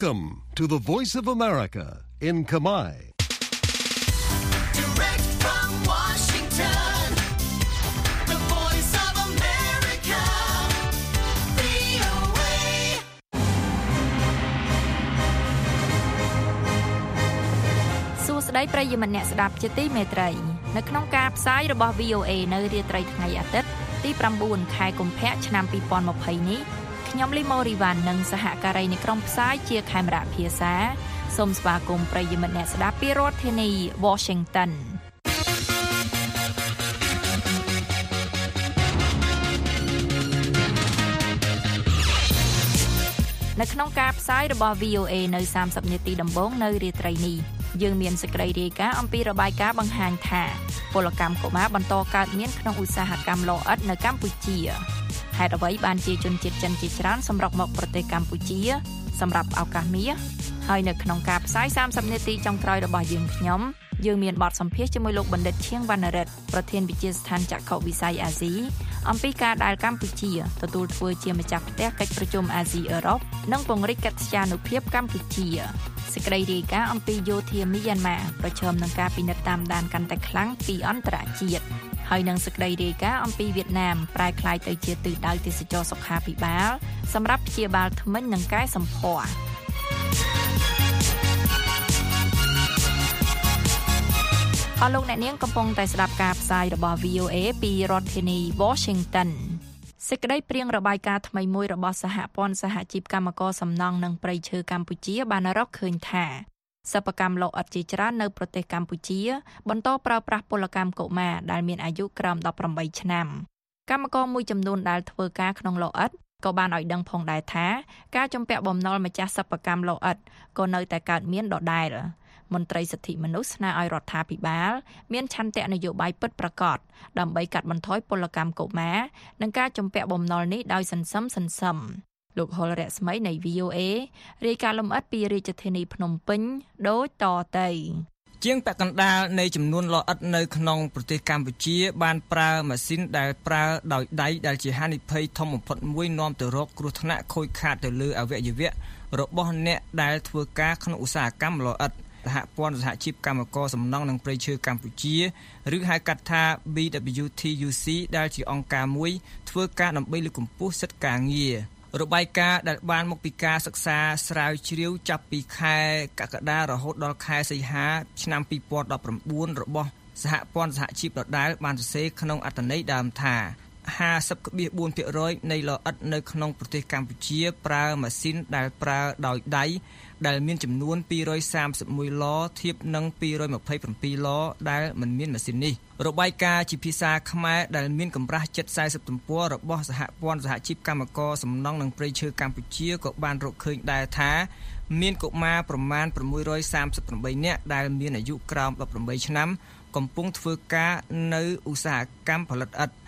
Welcome to the Voice of America in Khmer. Direct from Washington, the Voice of America, VOA. សួស្តីប្រិយមិត្តអ្នកស្ដាប់ជាទីមេត្រីនៅក្នុងការផ្សាយរបស់ VOA នៅរាត្រីថ្ងៃអាទិត្យទី9ខែកុម្ភៈឆ្នាំ2020នេះខ្ញុំលីម៉ូរីវ៉ាន់និងសហការីនៃក្រុមផ្សាយជាខេមរៈភាសាសូមស្វាគមន៍ប្រិយមិត្តអ្នកស្ដាប់ពីរដ្ឋធានី Washington នៅក្នុងការផ្សាយរបស់ VOA នៅ30នាទីដំបូងនៅរាត្រីនេះយើងមានសេចក្តីរាយការណ៍អំពីរបាយការណ៍បង្ហាញថាពលកម្មកុមារបន្តកើតមានក្នុងឧស្សាហកម្មលោអិតនៅកម្ពុជាហេតុអ្វីបានជាជនជាតិចិនជាច្រើនសម្រុកមកប្រទេសកម្ពុជាសម្រាប់ឱកាសមាសហើយនៅក្នុងការផ្សាយ30នាទីចុងក្រោយរបស់យើងមានបទសម្ភាសន៍ជាមួយលោកបណ្ឌិតឈៀងវណ្ណរិទ្ធប្រធានវិទ្យាស្ថានចក្ខុវិស័យអាស៊ីអំពីការដែលកម្ពុជាទទួលធ្វើជាម្ចាស់ផ្ទះកិច្ចប្រជុំអាស៊ីអឺរ៉ុបនិងពង្រីកកិត្យានុភាពកម្ពុជាសេចក្តីរាយការណ៍អំពីយោធាមីយ៉ាន់ម៉ាប្រឈមនឹងការពិនិត្យតាមដានកាន់តែខ្លាំងពីអន្តរជាតិហើយនឹងសេចក្តីរាយការណ៍អំពីវៀតណាមប្រែក្លាយទៅជាទិសដៅទេសចរសុខាភិបាលសម្រាប់ព្យាបាលធ្មេញនិងកែសម្ផស្សអស់លោកអ្នកនាងកំពុងតែស្ដាប់ការផ្សាយរបស់ VOA ពីរដ្ឋធានី Washington សេចក្តីព្រៀងរបាយការណ៍ថ្មីមួយរបស់សហព័ន្ធសហជីពកម្មករសំណង់និងព្រៃឈើកម្ពុជាបានរកឃើញថាសិប្បកម្មលោអិតជាច្រើននៅប្រទេសកម្ពុជាបន្តប្រើប្រាស់ពលកម្មកុមារដែលមានអាយុក្រោម18ឆ្នាំកម្មករមួយចំនួនដែលធ្វើការក្នុងលោអិតក៏បានឲ្យដឹងផងដែរថាការជំពាក់បំណុលម្ចាស់សិប្បកម្មលោអិតក៏នៅតែកើតមានដដែលមន្ត្រីសិទ្ធិមនុស្សស្នើឲ្យរដ្ឋាភិបាលមានឆន្ទៈនយោបាយពិតប្រាកដដើម្បីកាត់បន្ថយពលកម្មកុមារនិងការជំពាក់បំណុលនេះដោយសន្សំលោកហុលរស្មីនៃ VOA រាយការណ៍លម្អិតពីរាជធានីភ្នំពេញដូចតទៅជាងពាក់កណ្ដាលនៃចំនួនលោអិតនៅក្នុងប្រទេសកម្ពុជាបានប្រើម៉ាស៊ីនដែលប្រើដោយដៃដែលជាហានិភ័យធំបំផុតមួយនាំទៅរកគ្រោះថ្នាក់ខូចខាតទៅលើអវយវៈរបស់អ្នកដែលធ្វើការក្នុងឧស្សាហកម្មលោអិតសហព័ន្ធសហជីពកម្មករសំណង់និងព្រៃឈើកម្ពុជាឬហៅកាត់ថា BWTUC ដែលជាអង្គការមួយធ្វើការដើម្បីលើកកម្ពស់សិទ្ធិការងាររបាយការណ៍ដែលបានមកពីការសិក្សាស្រាវជ្រាវចាប់ពីខែកក្កដារហូតដល់ខែសីហាឆ្នាំ2019របស់សហព័ន្ធសហជីពដដែលបានសរសេរក្នុងអត្ថន័យដើមថា 50.4% នៃលោអិតនៅក្នុងប្រទេសកម្ពុជាប្រើម៉ាស៊ីនដែលប្រើដោយដៃដែលមានចំនួន231ឡធៀបនឹង227ឡដែលមិនមានម៉ាស៊ីននេះរបាយការណ៍ជាភាសាខ្មែរដែលមានកម្រាស់ជិត40ទំព័ររបស់សហព័ន្ធសហជីពកម្មករសំណង់និងព្រៃឈើកម្ពុជាក៏បានរកឃើញដែរថាមានកុមារប្រមាណ638នាក់ដែលមានអាយុក្រោម18ឆ្នាំកំពុងធ្វើការនៅឧស្សាហកម្មផលិតឥដ្ឋ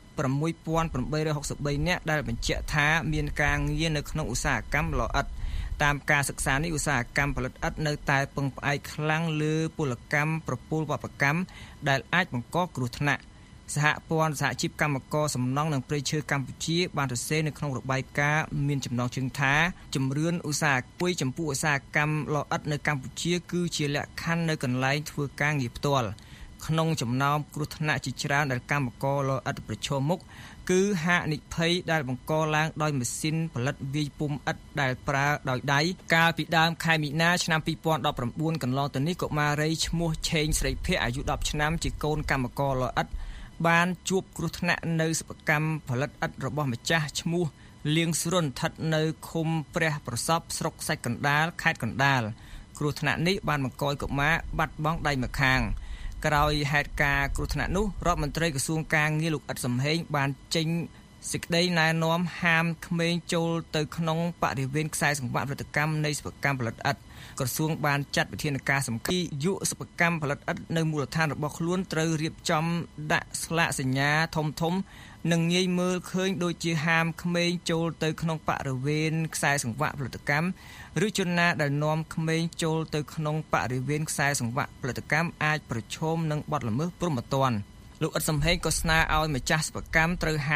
6863នាក់ដែលបញ្ជាក់ថាមានការងារនៅក្នុងឧស្សាហកម្មលោអិតតាមការសិក្សានេះឧស្សាហកម្មផលិតឥដ្ឋនៅតែពឹងផ្អែកខ្លាំងលើពលកម្មប្រពន្ធវប្បកម្មដែលអាចបង្កគ្រោះថ្នាក់សហព័ន្ធសហជីពកម្មករសំណង់និងព្រៃឈើកម្ពុជាបានសរសេរនៅក្នុងរបាយការណ៍មានចំណងជើងថាជំរឿនឧស្សាហកម្មចំពោះឧស្សាហកម្មលោអិតនៅកម្ពុជាគឺជាលក្ខខណ្ឌនៅកន្លែងធ្វើការងារផ្ទាល់ក្នុងចំណោមគ្រោះថ្នាក់ជាច្រើនដែលកម្មករលោអិតប្រឈមមុខគឺហានិភ័យដែលបង្កឡើងដោយម៉ាស៊ីនផលិតវាយពុម្ពឥដ្ឋដែលប្រើដោយដៃកាលពីដើមខែមីនាឆ្នាំ2019កន្លងទៅនេះកុមារីឈ្មោះឆេងស្រីភ័ក្រអាយុ10ឆ្នាំជាកូនកម្មករលោអិតបានជួបគ្រោះថ្នាក់នៅសិប្បកម្មផលិតឥដ្ឋរបស់ម្ចាស់ឈ្មោះលៀងស្រុនស្ថិតនៅឃុំព្រះប្រសពស្រុកសាច់កណ្ដាលខេត្តកណ្ដាលគ្រោះថ្នាក់នេះបានបង្កឲ្យកុមារបាត់បង់ដៃម្ខាងក្រោយហេតុការណ៍គ្រោះថ្នាក់នោះរដ្ឋមន្ត្រីក្រសួងការងារលោកអ៊ិតសំហេងបានចេញសេចក្តីណែនាំហាមក្មេងចូលទៅក្នុងបរិវេណខ្សែសង្វាក់ផលិតកម្មនៃសិប្បកម្មផលិតឥដ្ឋក្រសួងបានចាត់វិធានការសំខាន់យុវសិប្បកម្មផលិតឥដ្ឋនៅមូលដ្ឋានរបស់ខ្លួនត្រូវរៀបចំដាក់ស្លាកសញ្ញាធំនិងងាយមើលឃើញដូចជាហាមក្មេងចូលទៅក្នុងបរិវេណខ្សែសង្វាក់ផលិតកម្មឬជនណាដែលនាំក្មេងចូលទៅក្នុងបរិវេណខ្សែសង្វាក់ផលិតកម្មអាចប្រឈមនឹងបទល្មើសព្រហ្មទណ្ឌលោកអ៊ិតសំហេងក៏ស្នើឲ្យម្ចាស់សិប្បកម្មត្រូវហាម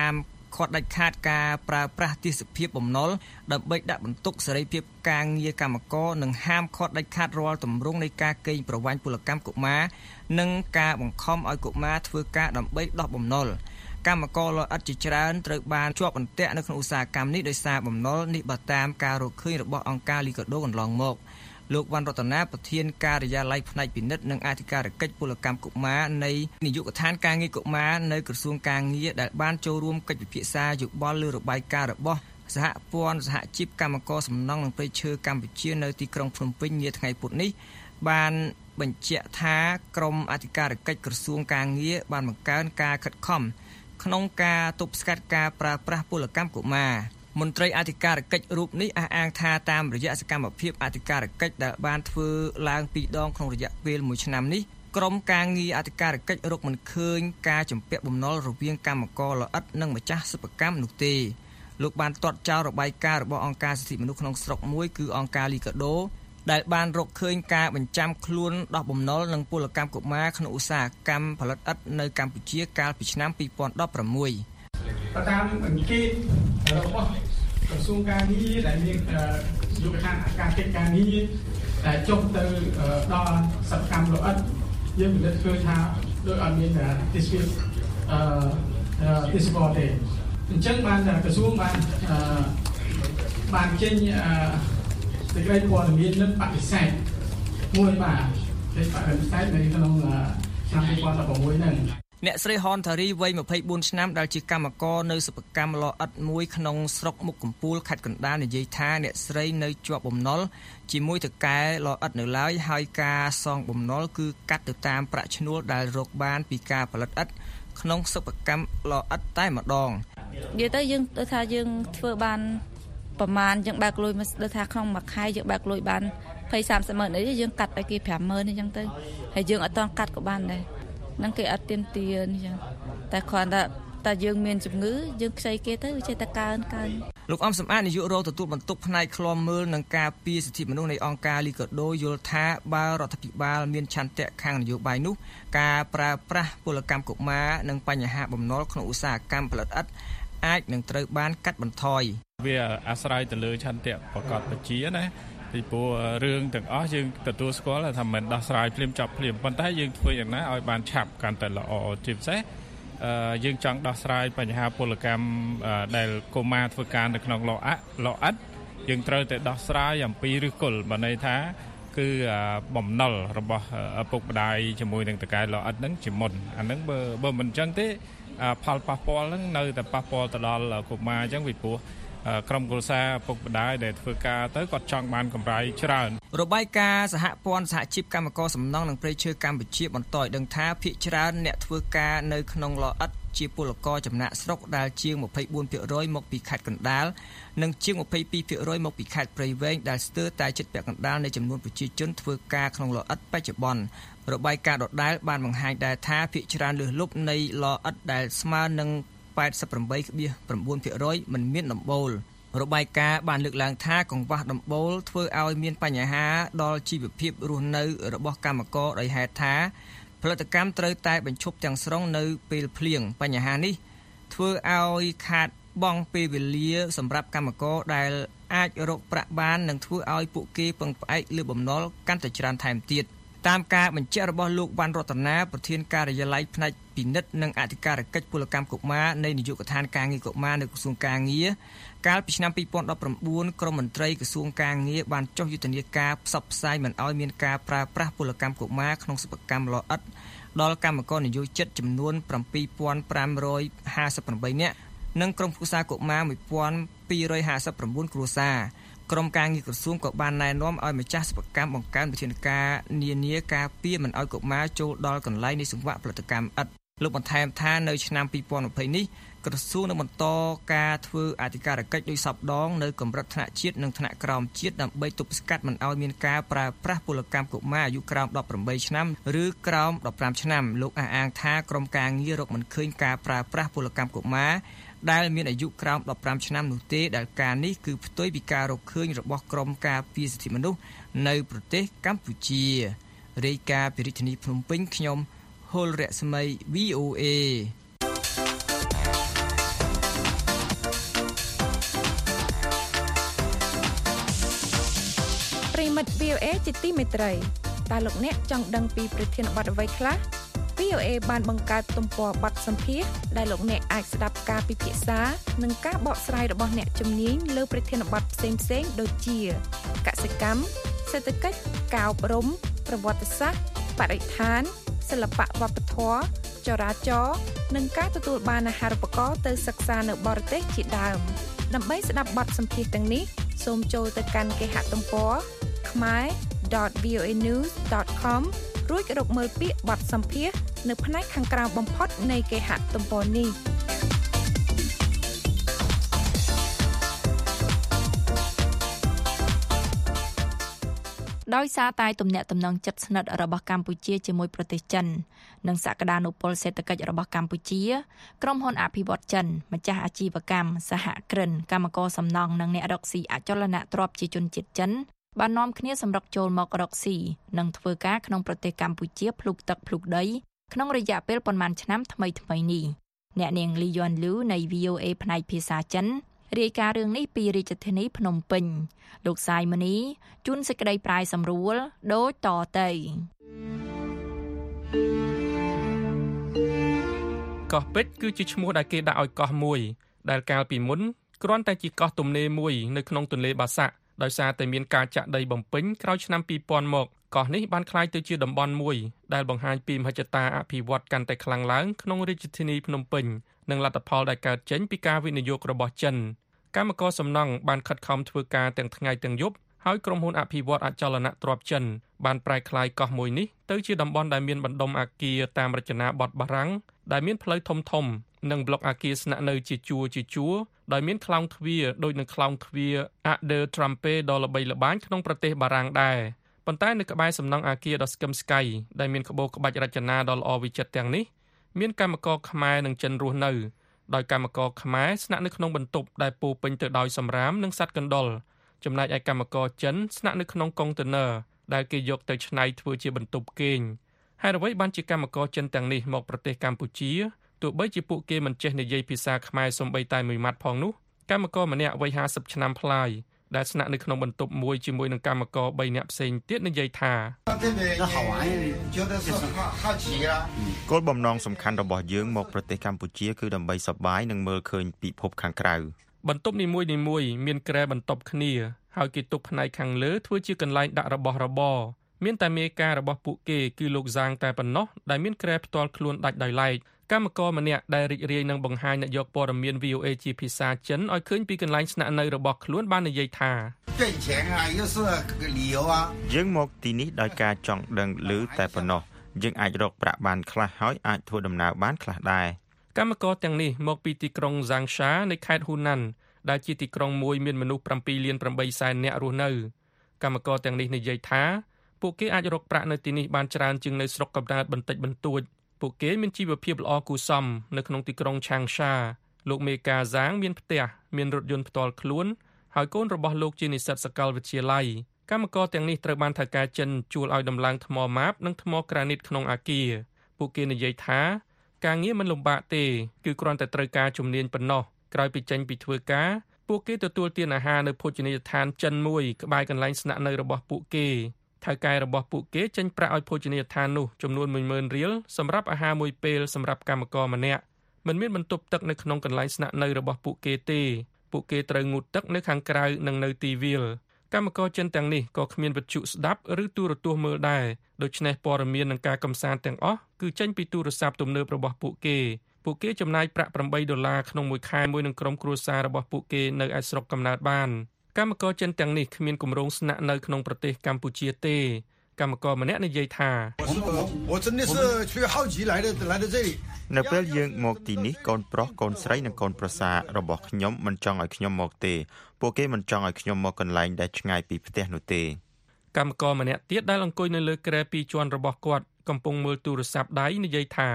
ឃាត់ដាច់ខាតការប្រើប្រាស់ទេសភាពបំណុលដើម្បីដាក់បន្ទុកសេរីភាពការងារកម្មករនិងហាមឃាត់ដាច់ខាតរាល់ទម្រង់នៃការកេងប្រវ័ញ្ចពលកម្មកុមារនិងការបង្ខំឲ្យកុមារធ្វើការដើម្បីដោះបំណុលកម្មករលអិតជាច្រើនត្រូវបានជាប់អន្ទាក់នៅក្នុងឧស្សាហកម្មនេះដោយសារបំណុលនេះបើតាមការរកឃើញរបស់អង្គការលីកាដូកន្លងមកលោកវណ្ណរតនាប្រធានការិយាល័យផ្នែកពិនិត្យនិងអធិការកិច្ចពលកម្មកុមារនៃនាយកដ្ឋានការងារកុមារនៅក្រសួងការងារដែលបានចូលរួមកិច្ចពិភាក្សាយោបល់លើរបាយការណ៍របស់សហព័ន្ធសហជីពកម្មករសំណង់និងព្រៃឈើកម្ពុជានៅទីក្រុងភ្នំពេញនាថ្ងៃពុធនេះបានបញ្ជាក់ថាក្រមអធិការកិច្ចក្រសួងការងារបានបង្កើនការខិតខំក្នុងការទប់ស្កាត់ការប្រើប្រាស់ពលកម្មកុមារមន្ត្រីអធិការកិច្ចរូបនេះអះអាងថាតាមរយៈសកម្មភាពអធិការកិច្ចដែលបានធ្វើឡើង2ដងក្នុងរយៈពេល1ឆ្នាំនេះក្រមការងារអធិការកិច្ចរកមិនឃើញការជំពាក់បំណុលរវាងកម្មករលអិតនិងម្ចាស់សិប្បកម្មនោះទេលោកបានទាត់ចោលរបាយការណ៍របស់អង្គការសិទ្ធិមនុស្សក្នុងស្រុកមួយគឺអង្គការលីកាដូដែលបានរកឃើញការបញ្ចាំខ្លួនដោះបំណុលនិងពលកម្មកុមារក្នុងឧស្សាហកម្មផលិតឥដ្ឋនៅកម្ពុជាកាលពីឆ្នាំ2016 តាមអង្កេតរបស់ក្រសួងការងារដែលមានយុវដ្ឋានអាកាសកិច្ចការងារដែលចុះទៅដល់សកម្មលអិតយើងពិនិត្យឃើញថាដោយអត់មានទេសភាពទេសពតទេអញ្ចឹងបានក្រសួងបានចេញសេចក្តីព័ត៌មាននឹងបដិសេធមួយបាទចេញបដិសេធនៅក្នុងឆ្នាំ2016ហ្នឹងអ្នកស្រីហនថារីវ័យ24ឆ្នាំដែលជាកម្មករនៅសិប្បកម្មលអិតមួយក្នុងស្រុកមុខកំពូលខេត្តកណ្ដាលនិយាយថាអ្នកស្រីនៅជាប់បំណុលជាមួយតកែលអិតនៅឡើយហើយការសងបំណុលគឺកាត់ទៅតាមប្រាក់ឈ្នួលដែលរកបានពីការផលិតឥដ្ឋក្នុងសិប្បកម្មលអិតតែម្ដងនិយាយទៅយើងទៅថាយើងធ្វើបានប្រមាណយើងបើកលុយមកដូចថាក្នុងមួយខែយើងបើកលុយបាន20-30ម៉ឺននេះយើងកាត់ឲ្យគេ50000អញ្ចឹងទៅហើយយើងអត់តកាត់ក៏បានដែរនឹងគេអត់ទៀមទាអញ្ចឹងតែគ្រាន់តែយើងមានជំងឺយើងខ្ចីគេទៅវាចេះតែកើនលោកអំសំអាតនាយករងទទួលបន្ទុកផ្នែកឃ្លាំមើលនិងការពារសិទ្ធិមនុស្សនៃអង្គការលីកាដូយល់ថាបើរដ្ឋាភិបាលមានឆន្ទៈខាងនយោបាយនោះការប្រើប្រាស់ពលកម្មកុមារនិងបញ្ហាបំណុលក្នុងឧស្សាហកម្មផលិតឥដ្ឋអាចនឹងត្រូវបានកាត់បន្ថយវាអាស្រ័យទៅលើឆន្ទៈប្រកបវិជ្ជាណាពីព្រោះរឿងទាំងអស់យើងទទួលស្គាល់ថាមិនដោះស្រាយភ្លាមចប់ភ្លាមប៉ុន្តែយើងធ្វើយ៉ាងណាឲ្យបានឆាប់កាន់តែល្អជាពិសេសយើងចង់ដោះស្រាយបញ្ហាពលកម្មដែលកុមារធ្វើការនៅក្នុងលអិតយើងត្រូវតែដោះស្រាយអំពីឫសគល់បើន័យថាគឺបំណុលរបស់ឪពុកម្ដាយជាមួយនឹងតកែលអិតហ្នឹងជាមុនអាហ្នឹងបើមិនអញ្ចឹងទេផលប៉ះពាល់ហ្នឹងនៅតែប៉ះពាល់ទៅដល់កុមារអញ្ចឹងពីព្រោះក្រុមគ្រួសារពុកម្ដាយដែលធ្វើការទៅគាត់ចង់បានកម្រៃច្រើនរបាយការណ៍សហព័ន្ធសហជីពកម្មករសំណង់និងព្រៃឈើកម្ពុជាបន្តឲ្យដឹងថាភាគច្រើនអ្នកធ្វើការនៅក្នុងលអិតជាពលករចំណាក់ស្រុកដែលជាង 24% មកពីខេត្តកណ្ដាលនិងជាង 22% មកពីខេត្តព្រៃវែងដែលស្ទើរតែជិតពាក់កណ្ដាលនៃចំនួនប្រជាជនធ្វើការក្នុងលអិតបច្ចុប្បន្នរបាយការណ៍ដដែលបានបង្ហាញដែរថាភាគច្រើនលើសលប់នៃលអិតដែលស្មើនឹង88.9% មិនមានដំបូលរបាយការណ៍បានលើកឡើងថាកង្វះដំបូលធ្វើឲ្យមានបញ្ហាដល់ជីវភាពរស់នៅរបស់កម្មករដោយហេតុថាផលិតកម្មត្រូវតែបញ្ឈប់ទាំងស្រុងនៅពេលភ្លៀងបញ្ហានេះធ្វើឲ្យខាតបង់ពេលវេលាសម្រាប់កម្មករដែលអាចរកប្រាក់បាននិងធ្វើឲ្យពួកគេពឹងផ្អែកលើបំណុលកាន់តែច្រើនថែមទៀតតាមការបញ្ជាក់របស់លោកវណ្ណរតនាប្រធានការិយាល័យផ្នែកពិនិត្យនិងអធិការកិច្ចពលកម្មកុមារនៃនាយកដ្ឋានការងារកុមារនៅក្រសួងការងារកាលពីឆ្នាំ2019ក្រមមន្ត្រីក្រសួងការងារបានចុះយុទ្ធនាការផ្សព្វផ្សាយមិនឲ្យមានការប្រើប្រាស់ពលកម្មកុមារក្នុងសិប្បកម្មលអិតដល់កម្មករនិយោជិតចំនួន7558នាក់និងក្រុមគ្រួសារកុមារ1259គ្រួសារក្រុមការងារក្រសួងក៏បានណែនាំឲ្យម្ចាស់សិប្បកម្មបង្កើនវិធានការនានាការពារមិនឲ្យកុមារចូលដល់កន្លែងនៃសង្វាក់ផលិតកម្មឥដ្ឋលោកបន្ថែមថានៅឆ្នាំ2020នេះក្រសួងនឹងបន្តការធ្វើអធិការកិច្ចដោយសពដងនៅកម្រិតថ្នាក់ជាតិនិងថ្នាក់ក្រោមជាតិដើម្បីទប់ស្កាត់មិនឲ្យមានការប្រើប្រាស់ពលកម្មកុមារអាយុក្រោម18ឆ្នាំឬក្រោម15ឆ្នាំលោកអះអាងថាក្រុមការងាររកមិនឃើញការប្រើប្រាស់ពលកម្មកុមារដែលមានអាយុក្រោម15ឆ្នាំនោះទេដែលការនេះគឺផ្ទុយពីការរកឃើញរបស់ក្រមការពារសិទ្ធិមនុស្សនៅប្រទេសកម្ពុជារាយការណ៍ពីរាជធានីភ្នំពេញខ្ញុំហុលរស្មី VOA មិត្ត VOA ជាទីមេត្រីតើលោកអ្នកចង់ដឹងពីប្រធានបទអ្វីខ្លះ VOA បានបង្កើតទំព័របទសម្ភាសន៍ដែលលោកអ្នកអាចស្ដាប់ការពិភាក្សានិងការបកស្រាយរបស់អ្នកជំនាញលើប្រធានបទផ្សេងៗដូចជាកសិកម្មសេដ្ឋកិច្ចការអប់រំប្រវត្តិសាស្ត្របរិស្ថានសិល្បៈវប្បធម៌ចរាចរណ៍និងការទទួលបានអាហារូបករណ៍ទៅសិក្សានៅបរទេសជាដើមដើម្បីស្ដាប់បទសម្ភាសន៍ទាំងនេះសូមចូលទៅកាន់គេហទំព័រ khmer.voanews.com រួចរកមើលពាក្យបទសម្ភាសន៍នៅផ្នែកខាងក្រៅបំផុតនៃគេហទំព័រនេះដោយសារតែទំនាក់ទំនងជិតស្និទ្ធរបស់កម្ពុជាជាមួយប្រទេសចិននិងសក្តានុពលសេដ្ឋកិច្ចរបស់កម្ពុជាក្រុមហ៊ុនអភិវឌ្ឍចិនម្ចាស់អាជីវកម្មសហគ្រិនកម្មករសំណង់និងអ្នករកស៊ីអចលនទ្រព្យជាជនជាតិចិនបាននាំគ្នាសម្រុកចូលមករកស៊ីនិងធ្វើការក្នុងប្រទេសកម្ពុជាភ្លុកទឹកភ្លុកដីក្នុងរយៈពេលប៉ុន្មានឆ្នាំថ្មីនេះអ្នកនាងលីយ៉ុនលូនៃ VOA ផ្នែកភាសាចិនរាយការណ៍រឿងនេះពីរាជធានីភ្នំពេញលោកសាយមនីជួនសេចក្តីប្រាយសម្រួលដូចតទៅកោះពេជ្រគឺជាឈ្មោះដែលគេដាក់ឲ្យកោះមួយដែលកាលពីមុនគ្រាន់តែជាកោះទំនេរមួយនៅក្នុងទន្លេបាសាក់ដោយសារតែមានការចាក់ដីបំពេញក្រោយឆ្នាំ2000មកកោះនេះបានក្លាយទៅជាតំបន់មួយដែលបង្ហាញពីមហិច្ឆតាអភិវឌ្ឍកាន់តែខ្លាំងឡើងក្នុងរាជធានីភ្នំពេញនិងលទ្ធផលដែលកើតចេញពីការវិនិយោគរបស់ចិនកម្មករសំណង់បានខិតខំធ្វើការទាំងថ្ងៃទាំងយប់ហើយក្រុមហ៊ុនអភិវឌ្ឍអចលនទ្រព្យចិនបានប្រែក្លាយកោះមួយនេះទៅជាតំបន់ដែលមានបណ្ដុំអគារតាមរចនាបថបារាំងដែលមានផ្លូវធំៗនិងប្លុកអគារស្នាក់នៅជាជួរដោយមានខ្លោងទ្វារដូចនឹងខ្លោងទ្វារ Arc de Triomphe ដ៏ល្បីល្បាញក្នុងប្រទេសបារាំងដែរប៉ុន្តែនៅក្បែរសំណង់អគារដ៏ស្កឹមស្កៃដែលមានក្បូរក្បាច់រចនាដ៏ល្អវិចិត្រទាំងនេះមានកម្មករខ្មែរនិងចិនរស់នៅដោយកម្មករខ្មែរស្នាក់នៅក្នុងបន្ទប់ដែលពោពេញទៅដោយសម្រាមនិងសត្វកណ្ដុរចំណែកឯកម្មករចិនស្នាក់នៅក្នុងកុងតឺន័រដែលគេយកទៅច្នៃធ្វើជាបន្ទប់គេងហើយអ្វីបានជាកម្មករចិនទាំងនេះមកប្រទេសកម្ពុជាទោះបីជាពួកគេមិនចេះនិយាយភាសាខ្មែរសូម្បីតែមួយម៉ាត់ផងនោះកម្មករម្នាក់វ័យ50ឆ្នាំប្លាយដែលស្នាក់នៅក្នុងបន្ទប់មួយជាមួយនឹងកម្មករ3នាក់ផ្សេងទៀតនិយាយថាគោលបំណងសំខាន់របស់យើងមកប្រទេសកម្ពុជាគឺដើម្បីសប្បាយនិងមើលឃើញពិភពខាងក្រៅបន្ទប់នីមួយៗមានគ្រែបន្ទប់គ្នាហើយគេទុកផ្នែកខាងលើធ្វើជាកន្លែងដាក់របស់របរមានតែមេការរបស់ពួកគេគឺលោកសាងតែប៉ុណ្ណោះដែលមានគ្រែផ្ទាល់ខ្លួនដាច់ដោយឡែកកម្មករម្នាក់ដែលរីករាយនឹងបង្ហាញអ្នកយកព័ត៌មាន VOA ជាភាសាចិនឲ្យឃើញពីកន្លែងស្នាក់នៅរបស់ខ្លួនបាននិយាយថាយើងមកទីនេះដោយការចង់ដឹងឮតែប៉ុណ្ណោះយើងអាចរកប្រាក់បានខ្លះហើយអាចធ្វើដំណើរបានខ្លះដែរកម្មករទាំងនេះមកពីទីក្រុងហ្សាងសានៃខេត្តហ៊ូណានដែលជាទីក្រុងមួយមានមនុស្ស 7.8 លាននាក់រស់នៅកម្មករទាំងនេះនិយាយថាពួកគេអាចរកប្រាក់នៅទីនេះបានច្រើនជាងនៅស្រុកកំណើតបន្តិចបន្តួចពួកគេមានជីវភាពល្អគួរសមនៅក្នុងទីក្រុងឆាងសាលោកមេកាហ្សាងមានផ្ទះមានរថយន្តផ្ទាល់ខ្លួនហើយកូនរបស់លោកជានិស្សិតសាកលវិទ្យាល័យកម្មករទាំងនេះត្រូវបានថៅកែចិនជួលឲ្យដំឡើងថ្មម៉ាបនិងថ្មក្រានីតក្នុងអគារពួកគេនិយាយថាការងារមិនលំបាកទេគឺគ្រាន់តែត្រូវការជំនាញប៉ុណ្ណោះក្រោយពីចេញពីធ្វើការពួកគេទទួលទានអាហារនៅភោជនីយដ្ឋានចិនមួយក្បែរកន្លែងស្នាក់នៅរបស់ពួកគេថៅកែរបស់ពួកគេចេញប្រាក់ឲ្យភោជនីយដ្ឋាននោះចំនួន 10,000 រៀលសម្រាប់អាហារមួយពេលសម្រាប់កម្មករម្នាក់មិនមានបន្ទប់ទឹកនៅក្នុងកន្លែងស្នាក់នៅរបស់ពួកគេទេពួកគេត្រូវងូតទឹកនៅខាងក្រៅនិងនៅទីវាលកម្មករចិនទាំងនេះក៏គ្មានវិទ្យុស្ដាប់ឬទូរទស្សន៍មើលដែរដូច្នេះព័ត៌មាននិងការកម្សាន្តទាំងអស់គឺចេញពីទូរស័ព្ទទំនើបរបស់ពួកគេចំណាយប្រាក់$8ក្នុងមួយខែមួយនឹងក្រុមគ្រួសាររបស់ពួកគេនៅឯស្រុកកំណើតបានកម្មករចិនទាំងនេះគ្មានគម្រោងស្នាក់នៅក្នុងប្រទេសកម្ពុជាទេកម្មករម្នាក់និយាយថានៅពេលយើងមកទីនេះកូនប្រុសកូនស្រីនិងកូនប្រសាររបស់ខ្ញុំមិនចង់ឲ្យខ្ញុំមកទេពួកគេមិនចង់ឲ្យខ្ញុំមកកន្លែងដែលឆ្ងាយពីផ្ទះនោះទេកម្មករម្នាក់ទៀតដែលអង្គុយនៅលើគ្រែ2ជាន់របស់គាត់កំពុងមើលទូរស័ព្ទដៃនិយាយថា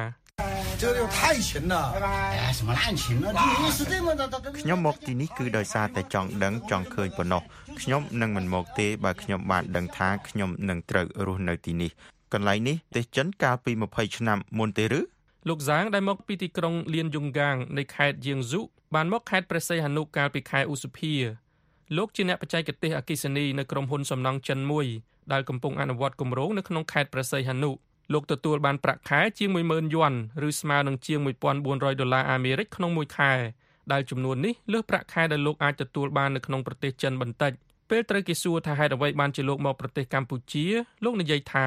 ខ្ញុំមកទីនេះគឺដោយសារតែចង់ដឹងចង់ឃើញប៉ុណ្ណោះខ្ញុំនឹងមិនមកទេបើខ្ញុំបានដឹងថាខ្ញុំនឹងត្រូវរស់នៅទីនេះកន្លែងនេះប្រទេសចិនកាលពី20ឆ្នាំមុនទេឬលោកសាងដែលមកពីទីក្រុងលៀនយុងហ្គាងនៃខេត្តយៀងស៊ូបានមកខេត្តព្រះសីហនុកាលពីខែឧសភាលោកជាអ្នកបច្ចេកទេសអគ្គិសនីនៅក្រុមហ៊ុនសំណង់ចិនមួយដែលកំពុងអនុវត្តគម្រោងនៅក្នុងខេត្តព្រះសីហនុលោកទទួលបានប្រាក់ខែជាង 10,000 យួនឬស្មើនឹងជាង $1,400 អាមេរិកក្នុងមួយខែដែលចំនួននេះលើសប្រាក់ខែដែលលោកអាចទទួលបាននៅក្នុងប្រទេសចិនបន្តិចពេលត្រូវគេសួរថាហេតុអ្វីបានជាលោកមកប្រទេសកម្ពុជាលោកនិយាយថា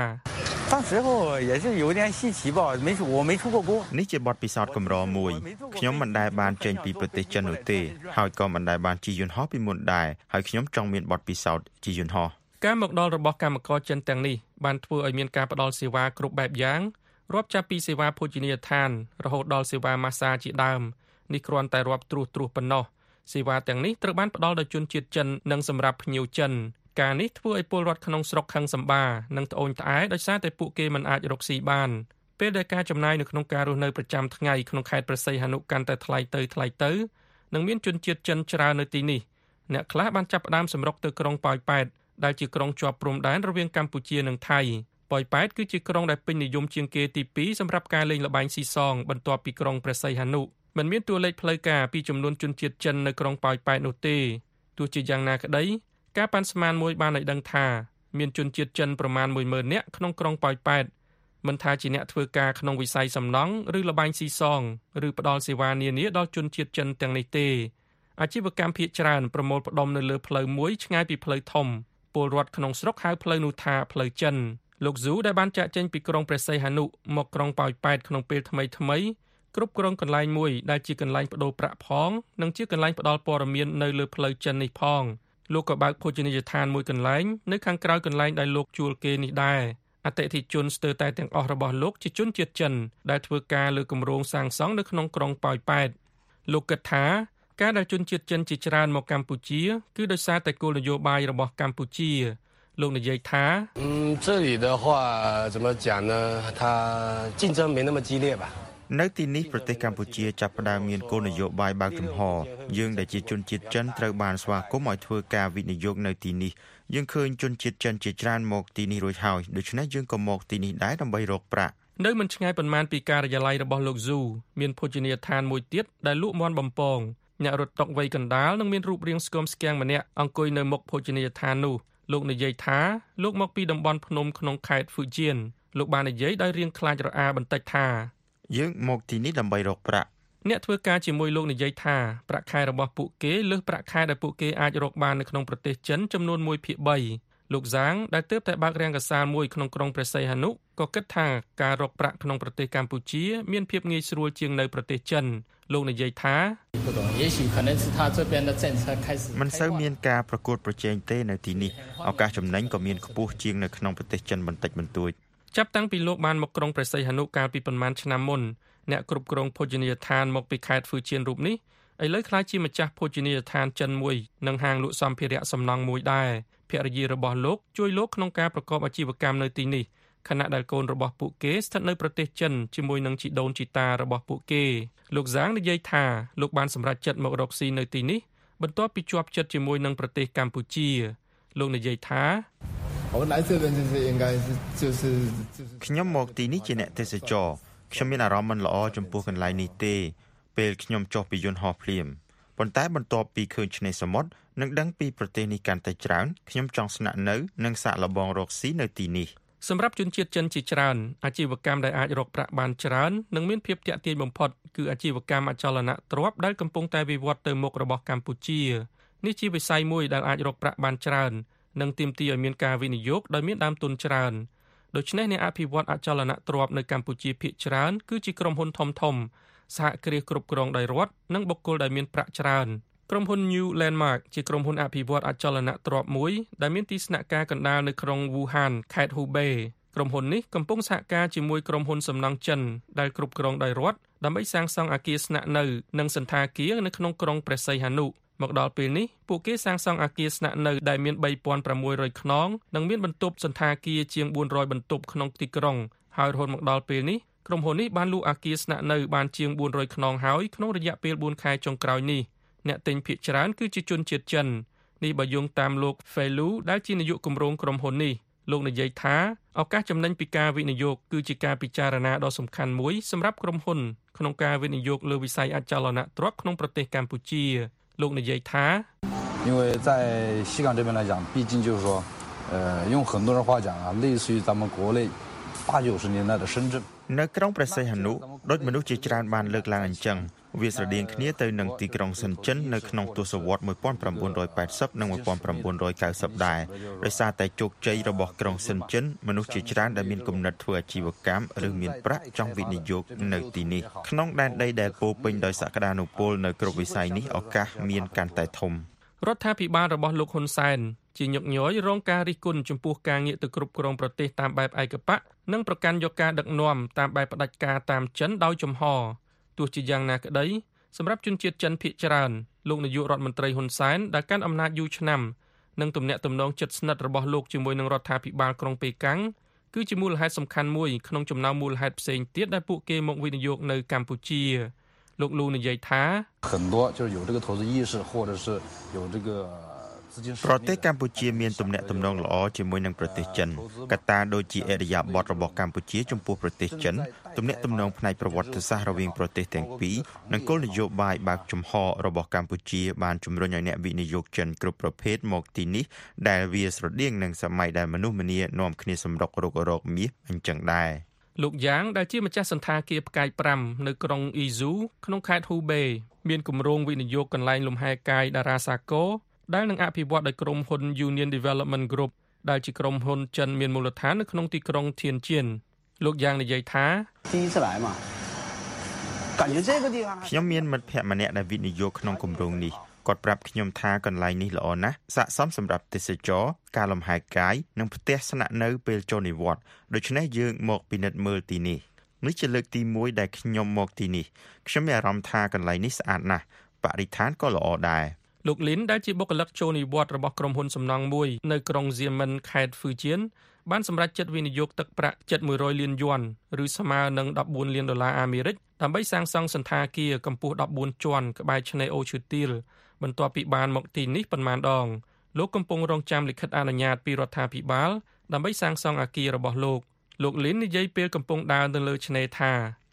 នេះជាបទពិសោធន៍កម្រមួយខ្ញុំមិនដែលបានចេញពីប្រទេសចិននោះទេហើយក៏មិនដែលបានជិះយន្តហោះពីមុនដែរហើយខ្ញុំចង់មានបទពិសោធន៍ជិះយន្តហោះការមកដល់របស់កម្មករចិនទាំងនេះបានធ្វើឲ្យមានការផ្ដល់សេវាគ្រប់បែបយ៉ាងរាប់ចាប់ពីសេវាភោជនីយដ្ឋានរហូតដល់សេវាម៉ាស្សាជាដើមនេះគ្រាន់តែរាប់ត្រួសប៉ុណ្ណោះសេវាទាំងនេះត្រូវបានផ្ដល់ដោយជនជាតិចិននិងសម្រាប់ភ្ញៀវចិនការនេះធ្វើឲ្យពលរដ្ឋក្នុងស្រុកខឹងសម្បានិងត្អូញត្អែដោយសារតែពួកគេមិនអាចរកស៊ីបានពេលដែលការចំណាយនៅក្នុងការរស់នៅប្រចាំថ្ងៃក្នុងខេត្តព្រះសីហនុកាន់តែថ្លៃទៅនិងមានជនជាតិចិនច្រើននៅទីនេះអ្នកខ្លះបានចាប់ផ្ដើមសម្រុកទៅក្រុងប៉ោយប៉ែតដែលជាក្រុងជាប់ព្រំដែនរវាងកម្ពុជានិងថៃប៉ោយប៉ែតគឺជាក្រុងដែលពេញនិយមជាងគេទី2សម្រាប់ការលេងល្បែងស៊ីសងបន្ទាប់ពីក្រុងព្រះសីហនុមិនមានតួលេខផ្លូវការពីចំនួនជនជាតិចិននៅក្រុងប៉ោយប៉ែតនោះទេទោះជាយ៉ាងណាក្តីការប៉ាន់ស្មានមួយបានឲ្យដឹងថាមានជនជាតិចិនប្រមាណ 10,000 នាក់ក្នុងក្រុងប៉ោយប៉ែតមិនថាជាអ្នកធ្វើការក្នុងវិស័យសំណង់ឬល្បែងស៊ីសងឬផ្ដល់សេវានានាដល់ជនជាតិចិនទាំងនេះទេអាជីវកម្មភាគច្រើនប្រមូលផ្ដុំនៅលើផ្លូវមួយឆ្ងាយពីផ្លូវធំពលរដ្ឋក្នុងស្រុកហៅផ្លូវនោះថាផ្លូវចិនលោកស៊ូដែលបានចាក់ចេញពីក្រុងព្រះសីហនុមកក្រុងប៉ោយប៉ែតក្នុងពេលថ្មីគ្រប់ក្រុងកន្លែងមួយដែលជាកន្លែងបដូរប្រាក់ផងនិងជាកន្លែងផ្ដល់ព័ត៌មាននៅលើផ្លូវចិននេះផងលោកក៏បើកភោជនីយដ្ឋានមួយកន្លែងនៅខាងក្រៅកន្លែងដែលលោកជួលគេនេះដែរអតិថិជនស្ទើរតែទាំងអស់របស់លោកជាជនជាតិចិនដែលធ្វើការលើគម្រោងសាងសង់នៅក្នុងក្រុងប៉ោយប៉ែតលោកគិតថាការដែលជនជាតិចិនជាច្រើនមកកម្ពុជាគឺដោយសារតែគោលនយោបាយរបស់កម្ពុជាលោកនិយាយថា这里的话怎么讲呢它竞争没那么激烈吧នៅទីនេះប្រទេសកម្ពុជាចាប់ផ្ដើមមានគោលនយោបាយបើកចំហយើងដែលជាជនជាតិចិនត្រូវបានស្វាគមន៍ឲ្យធ្វើការវិនិយោគនៅទីនេះយើងឃើញជនជាតិចិនជាច្រើនមកទីនេះរួចហើយដូច្នេះយើងក៏មកទីនេះដែរដើម្បីរកប្រាក់នៅមិនឆ្ងាយប៉ុន្មានពីការិយាល័យរបស់លោកស៊ូមានភោជនីយដ្ឋានមួយទៀតដែលលក់មាន់បំពងអ្នករត់តុវ័យកណ្ដាលនិងមានរូបរាងស្គមស្គាំងម្នាក់អង្គុយនៅមុខភោជនីយដ្ឋាននោះលោកនិយាយថាលោកមកពីតំបន់ភ្នំក្នុងខេត្តហ្វូជៀនលោកបាននិយាយដោយរាងខ្លាចរអាបន្តិចថាយើងមកទីនេះដើម្បីរកប្រាក់អ្នកធ្វើការជាមួយលោកនិយាយថាប្រាក់ខែរបស់ពួកគេលើសប្រាក់ខែដែលពួកគេអាចរកបាននៅក្នុងប្រទេសចិនចំនួន 1/3 លោកហ្សាងដែលទើបតែបើករាងកាសាលមួយក្នុងក្រុងព្រះសីហនុក៏គិតថាការរកប្រាក់ក្នុងប្រទេសកម្ពុជាមានភាពងាយស្រួលជាងនៅប្រទេសចិនលោកនិយាយថាមិនសូវមានការប្រកួតប្រជែងទេនៅទីនេះឱកាសចំណេញក៏មានខ្ពស់ជាងនៅក្នុងប្រទេសចិនបន្តិចបន្តួចចាប់តាំងពីលោកបានមកក្រុងព្រះសីហនុកាលពីប៉ុន្មានឆ្នាំមុនអ្នកគ្រប់គ្រងភោជនីយដ្ឋានមកពីខេត្តហ្វូជៀនរូបនេះឥឡូវក្លាយជាម្ចាស់ភោជនីយដ្ឋានចិនមួយនិងហាងលក់សម្ភារៈសំណង់មួយដែរភរិយារបស់លោកជួយលោកក្នុងការប្រកបអាជីវកម្មនៅទីនេះខណៈដែលកូនរបស់ពួកគេស្ថិតនៅប្រទេសចិនជាមួយនឹងជីដូនជីតារបស់ពួកគេលោកហ្សាងនិយាយថាលោកបានសម្រេចចិត្តមករកស៊ីនៅទីនេះបន្ទាប់ពីជាប់ចិត្តជាមួយនឹងប្រទេសកម្ពុជាលោកនិយាយថាខ្ញុំមកទីនេះជាអ្នកទេសចរខ្ញុំមានអារម្មណ៍មិនល្អចំពោះកន្លែងនេះទេពេលខ្ញុំចុះពីយន្តហោះភ្លាមប៉ុន្តែបន្ទាប់ពីឃើញឆ្នេរសមុទ្រនិងដឹងពីប្រទេសនេះកាន់តែច្រើនខ្ញុំចង់ស្នាក់នៅនិងសាកល្បងរកស៊ីនៅទីនេះសម្រាប់ជនជាតិចិនជាច្រើនអាជីវកម្មដែលអាចរកប្រាក់បានច្រើននិងមានភាពទាក់ទាញបំផុតគឺអាជីវកម្មអចលនទ្រព្យដែលកំពុងតែវិវត្តទៅមុខរបស់កម្ពុជានេះជាវិស័យមួយដែលអាចរកប្រាក់បានច្រើននិងទាមទារឲ្យមានការវិនិយោគដោយមានដើមទុនច្រើនដូច្នេះអ្នកអភិវឌ្ឍអចលនទ្រព្យនៅកម្ពុជាភាគច្រើនគឺជាក្រុមហ៊ុនធំៗសហគ្រាសគ្រប់គ្រងដោយរដ្ឋនិងបុគ្គលដែលមានប្រាក់ច្រើនក្រុមហ៊ុន New Landmark ជាក្រុមហ៊ុនអភិវឌ្ឍអចលនទ្រព្យមួយដែលមានទីស្នាក់ការកណ្ដាលនៅក្រុង Wuhan ខេត្ត Hubei ក្រុមហ៊ុននេះកំពុងសហការជាមួយក្រុមហ៊ុនសំណង់ចិនដែលគ្រប់គ្រងដោយរដ្ឋដើម្បីសាងសង់អគារស្នាក់នៅនិងសណ្ឋាគារនៅក្នុងក្រុងព្រះសីហនុមកដល់ពេលនេះពួកគេសាងសង់អគារស្នាក់នៅដែលមាន 3,600 ខ្នងនិងមានបន្ទប់សណ្ឋាគារជាង 400 បន្ទប់ក្នុងទីក្រុងហើយរហូតមកដល់ពេលនេះក្រុមហ៊ុននេះបានលក់អគារស្នាក់នៅបានជាង 400 ខ្នងហើយក្នុងរយៈពេល 4 ខែចុងក្រោយនេះអ្នកទិញភាគច្រើនគឺជាជនជាតិចិននេះបើយោងតាមលោក Felu ដែលជានាយកគម្រោងក្រុមហ៊ុននេះលោកនិយាយថាឱកាសចំណេញពីការវិនិយោគគឺជាការពិចារណាដ៏សំខាន់មួយសម្រាប់ក្រុមហ៊ុនក្នុងការវិនិយោគលើវិស័យអចលនទ្រព្យក្នុងប្រទេសកម្ពុជាលោកនិយាយថា因为在西港这边来讲，毕竟就是说，用很多人话讲啊，类似于咱们国内80-90年代的深圳。 នៅក្រុងព្រះសីហនុដោយមនុស្សជាច្រើនបានលើកឡើងអញ្ចឹងវាស្រដៀងគ្នាទៅនឹងទីក្រុងសិនចិននៅក្នុងទសវត្សរ៍1980និង1990ដែរដោយសារតែជោគជ័យរបស់ក្រុងសិនចិនមនុស្សជាច្រើនដែលមានគំនិតធ្វើអាជីវកម្មឬមានប្រាក់ចង់វិនិយោគនៅទីនេះក្នុងដែនដីដែលពោពេញដោយសក្តានុពលនៅគ្រប់វិស័យនេះឱកាសមានកាន់តែធំរដ្ឋាភិបាលរបស់លោកហ៊ុនសែនជាញឹកញយរងការរិះគន់ចំពោះការងារទៅគ្រប់គ្រងប្រទេសតាមបែបឯកបកនិងប្រកាន់យកការដឹកនាំតាមបែបផ្ដាច់ការតាមចិនដោយចំហទោះជាយ៉ាងណាក្តីសម្រាប់ជនជាតិចិនភាគច្រើនលោកនាយករដ្ឋមន្ត្រីហ៊ុនសែនដែលកាន់អំណាចយូរឆ្នាំនិងទំនាក់ទំនងជិតស្និទ្ធរបស់លោកជាមួយនឹងរដ្ឋាភិបាលក្រុងប៉េកាំងគឺជាមូលហេតុសំខាន់មួយក្នុងចំណោមមូលហេតុផ្សេងទៀតដែលពួកគេមកវិនិយោគនៅកម្ពុជាលោកលូនិយាយថា很多就是有这个投资意识或者是有这个ប្រទេសកម្ពុជាមានទំនាក់ទំនងល្អជាមួយនឹងប្រទេសចិនកត្តាដូចជាអរិយាប័ត្ររបស់កម្ពុជាចំពោះប្រទេសចិនទំនាក់ទំនងផ្នែកប្រវត្តិសាស្ត្ររវាងប្រទេសទាំងពីរនិងគោលនយោបាយបើកចំហរបស់កម្ពុជាបានជំរុញឲ្យអ្នកវិនិយោគចិនគ្រប់ប្រភេទមកទីនេះដែលវាស្រដៀងនឹងសម័យដែលមនុស្សម្នានាំគ្នាសម្រុករករកមាសអញ្ចឹងដែរលោកយ៉ាងដែលជាម្ចាស់សន្តាគារផ្កាយ5នៅក្រុងអ៊ីស៊ូក្នុងខេត្តហ៊ូបេមានគម្រោងវិនិយោគកន្លែងលំហែកាយតារាសាគរដែលនឹងអភិវឌ្ឍដោយក្រុមហ៊ុន Union Development Group ដែលជាក្រុមហ៊ុនចិនមានមូលដ្ឋាននៅក្នុងទីក្រុងធៀនជៀនលោកយ៉ាងនិយាយថាខ្ញុំមានមិត្តភ័ក្តិម្នាក់ដែលវិនិយោគក្នុងគម្រោងនេះគាត់ប្រាប់ខ្ញុំថាកន្លែងនេះល្អណាស់ស័ក្តិសមសម្រាប់ទេសចរការលំហែកាយនិងផ្ទះស្នាក់នៅពេលចូលនិវត្តន៍ដូច្នេះយើងមកពិនិត្យមើលទីនេះជាលើកទី1ដែលខ្ញុំមកទីនេះខ្ញុំមានអារម្មណ៍ថាកន្លែងនេះស្អាតណាស់បរិស្ថានក៏ល្អដែរលោកលីនដែលជាបុគ្គលិកចូលនិវត្តន៍របស់ក្រុមហ៊ុនសំណង់មួយនៅក្រុងសៀមិនខេត្តហ្វឺជៀនបានសម្រេចចិត្តវិនិយោគទឹកប្រាក់ជិត100លានយួនឬស្មើនឹង14លានដុល្លារអាមេរិកដើម្បីសាងសង់សន្តាគារកម្ពស់14ជាន់ក្បែរឆ្នេរអូឈើទាលបន្ទាប់ពីបានមកទីនេះប៉ុន្មានដងលោកកំពុងរងចាំលិខិតអនុញ្ញាតពីរដ្ឋាភិបាលដើម្បីសាងសង់អគាររបស់លោកលីននិយាយពេលកំពុងដើរទៅលើឆ្នេរថា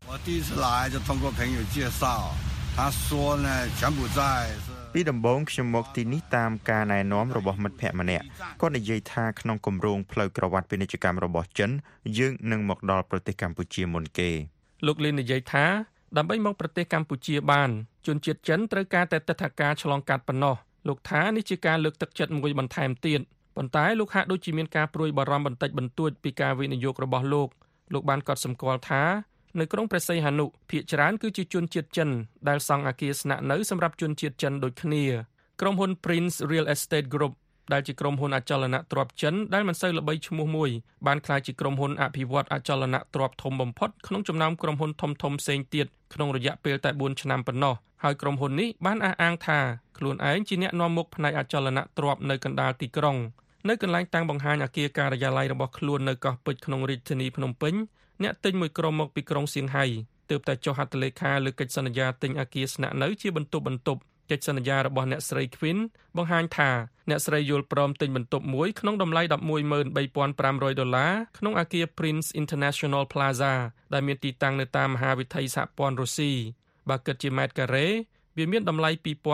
ពីដំបូងខ្ញុំមកទីនេះតាមការណែនាំរបស់មិត្តភ័ក្តិម្នាក់គាត់និយាយថាក្នុងគម្រោងផ្លូវក្រវ៉ាត់ពាណិជ្ជកម្មរបស់ចិនយើងនឹងមកដល់ប្រទេសកម្ពុជាមុនគេលោកលីននិយាយថាដើម្បីមកប្រទេសកម្ពុជាបានជនជាតិចិនត្រូវការតែទិដ្ឋាការឆ្លងកាត់ប៉ុណ្ណោះលោកថានេះជាការលើកទឹកចិត្តមួយបន្ថែមទៀតប៉ុន្តែលោកហាក់ដូចជាមានការព្រួយបារម្ភបន្តិចបន្តួចពីការវិនិយោគរបស់លោកបានកត់សម្គាល់ថានៅក្រុងព្រះសីហនុភាគច្រើនគឺជាជនជាតិចិនដែលសង់អគារស្នាក់នៅសម្រាប់ជនជាតិចិនដូចគ្នាក្រុមហ៊ុន Prince Real Estate Group ដែលជាក្រុមហ៊ុនអចលនទ្រព្យចិនដែលមិនសូវល្បីឈ្មោះមួយបានក្លាយជាក្រុមហ៊ុនអភិវឌ្ឍអចលនទ្រព្យធំបំផុតក្នុងចំណោមក្រុមហ៊ុនធំៗផ្សេងទៀតក្នុងរយៈពេលតែ4ឆ្នាំប៉ុណ្ណោះហើយក្រុមហ៊ុននេះបានអះអាងថាខ្លួនឯងជាអ្នកនាំមុខផ្នែកអចលនទ្រព្យនៅកណ្ដាលទីក្រុងនៅកន្លែងតាំងបង្ហាញអគារការិយាល័យរបស់ខ្លួននៅកោះពេជ្រក្នុងរាជធានីភ្នំពេញអ្នកទិញមួយក្រុមមកពីក្រុងសៀងហៃទើបតែចុះហត្ថលេខាលើកិច្ចសន្យាទិញអគារស្នាក់នៅជាបន្ទប់កិច្ចសន្យារបស់អ្នកស្រី Queen បង្ហាញថាអ្នកស្រីយល់ព្រមទិញបន្ទប់មួយក្នុងតម្លៃ$113,500ក្នុងអគារ Prince International Plaza ដែលមានទីតាំងនៅតាមមហាវិថីសហព័ន្ធរុស្ស៊ីបើគិតជាម៉ែត្រការ៉េវាមានតម្លៃ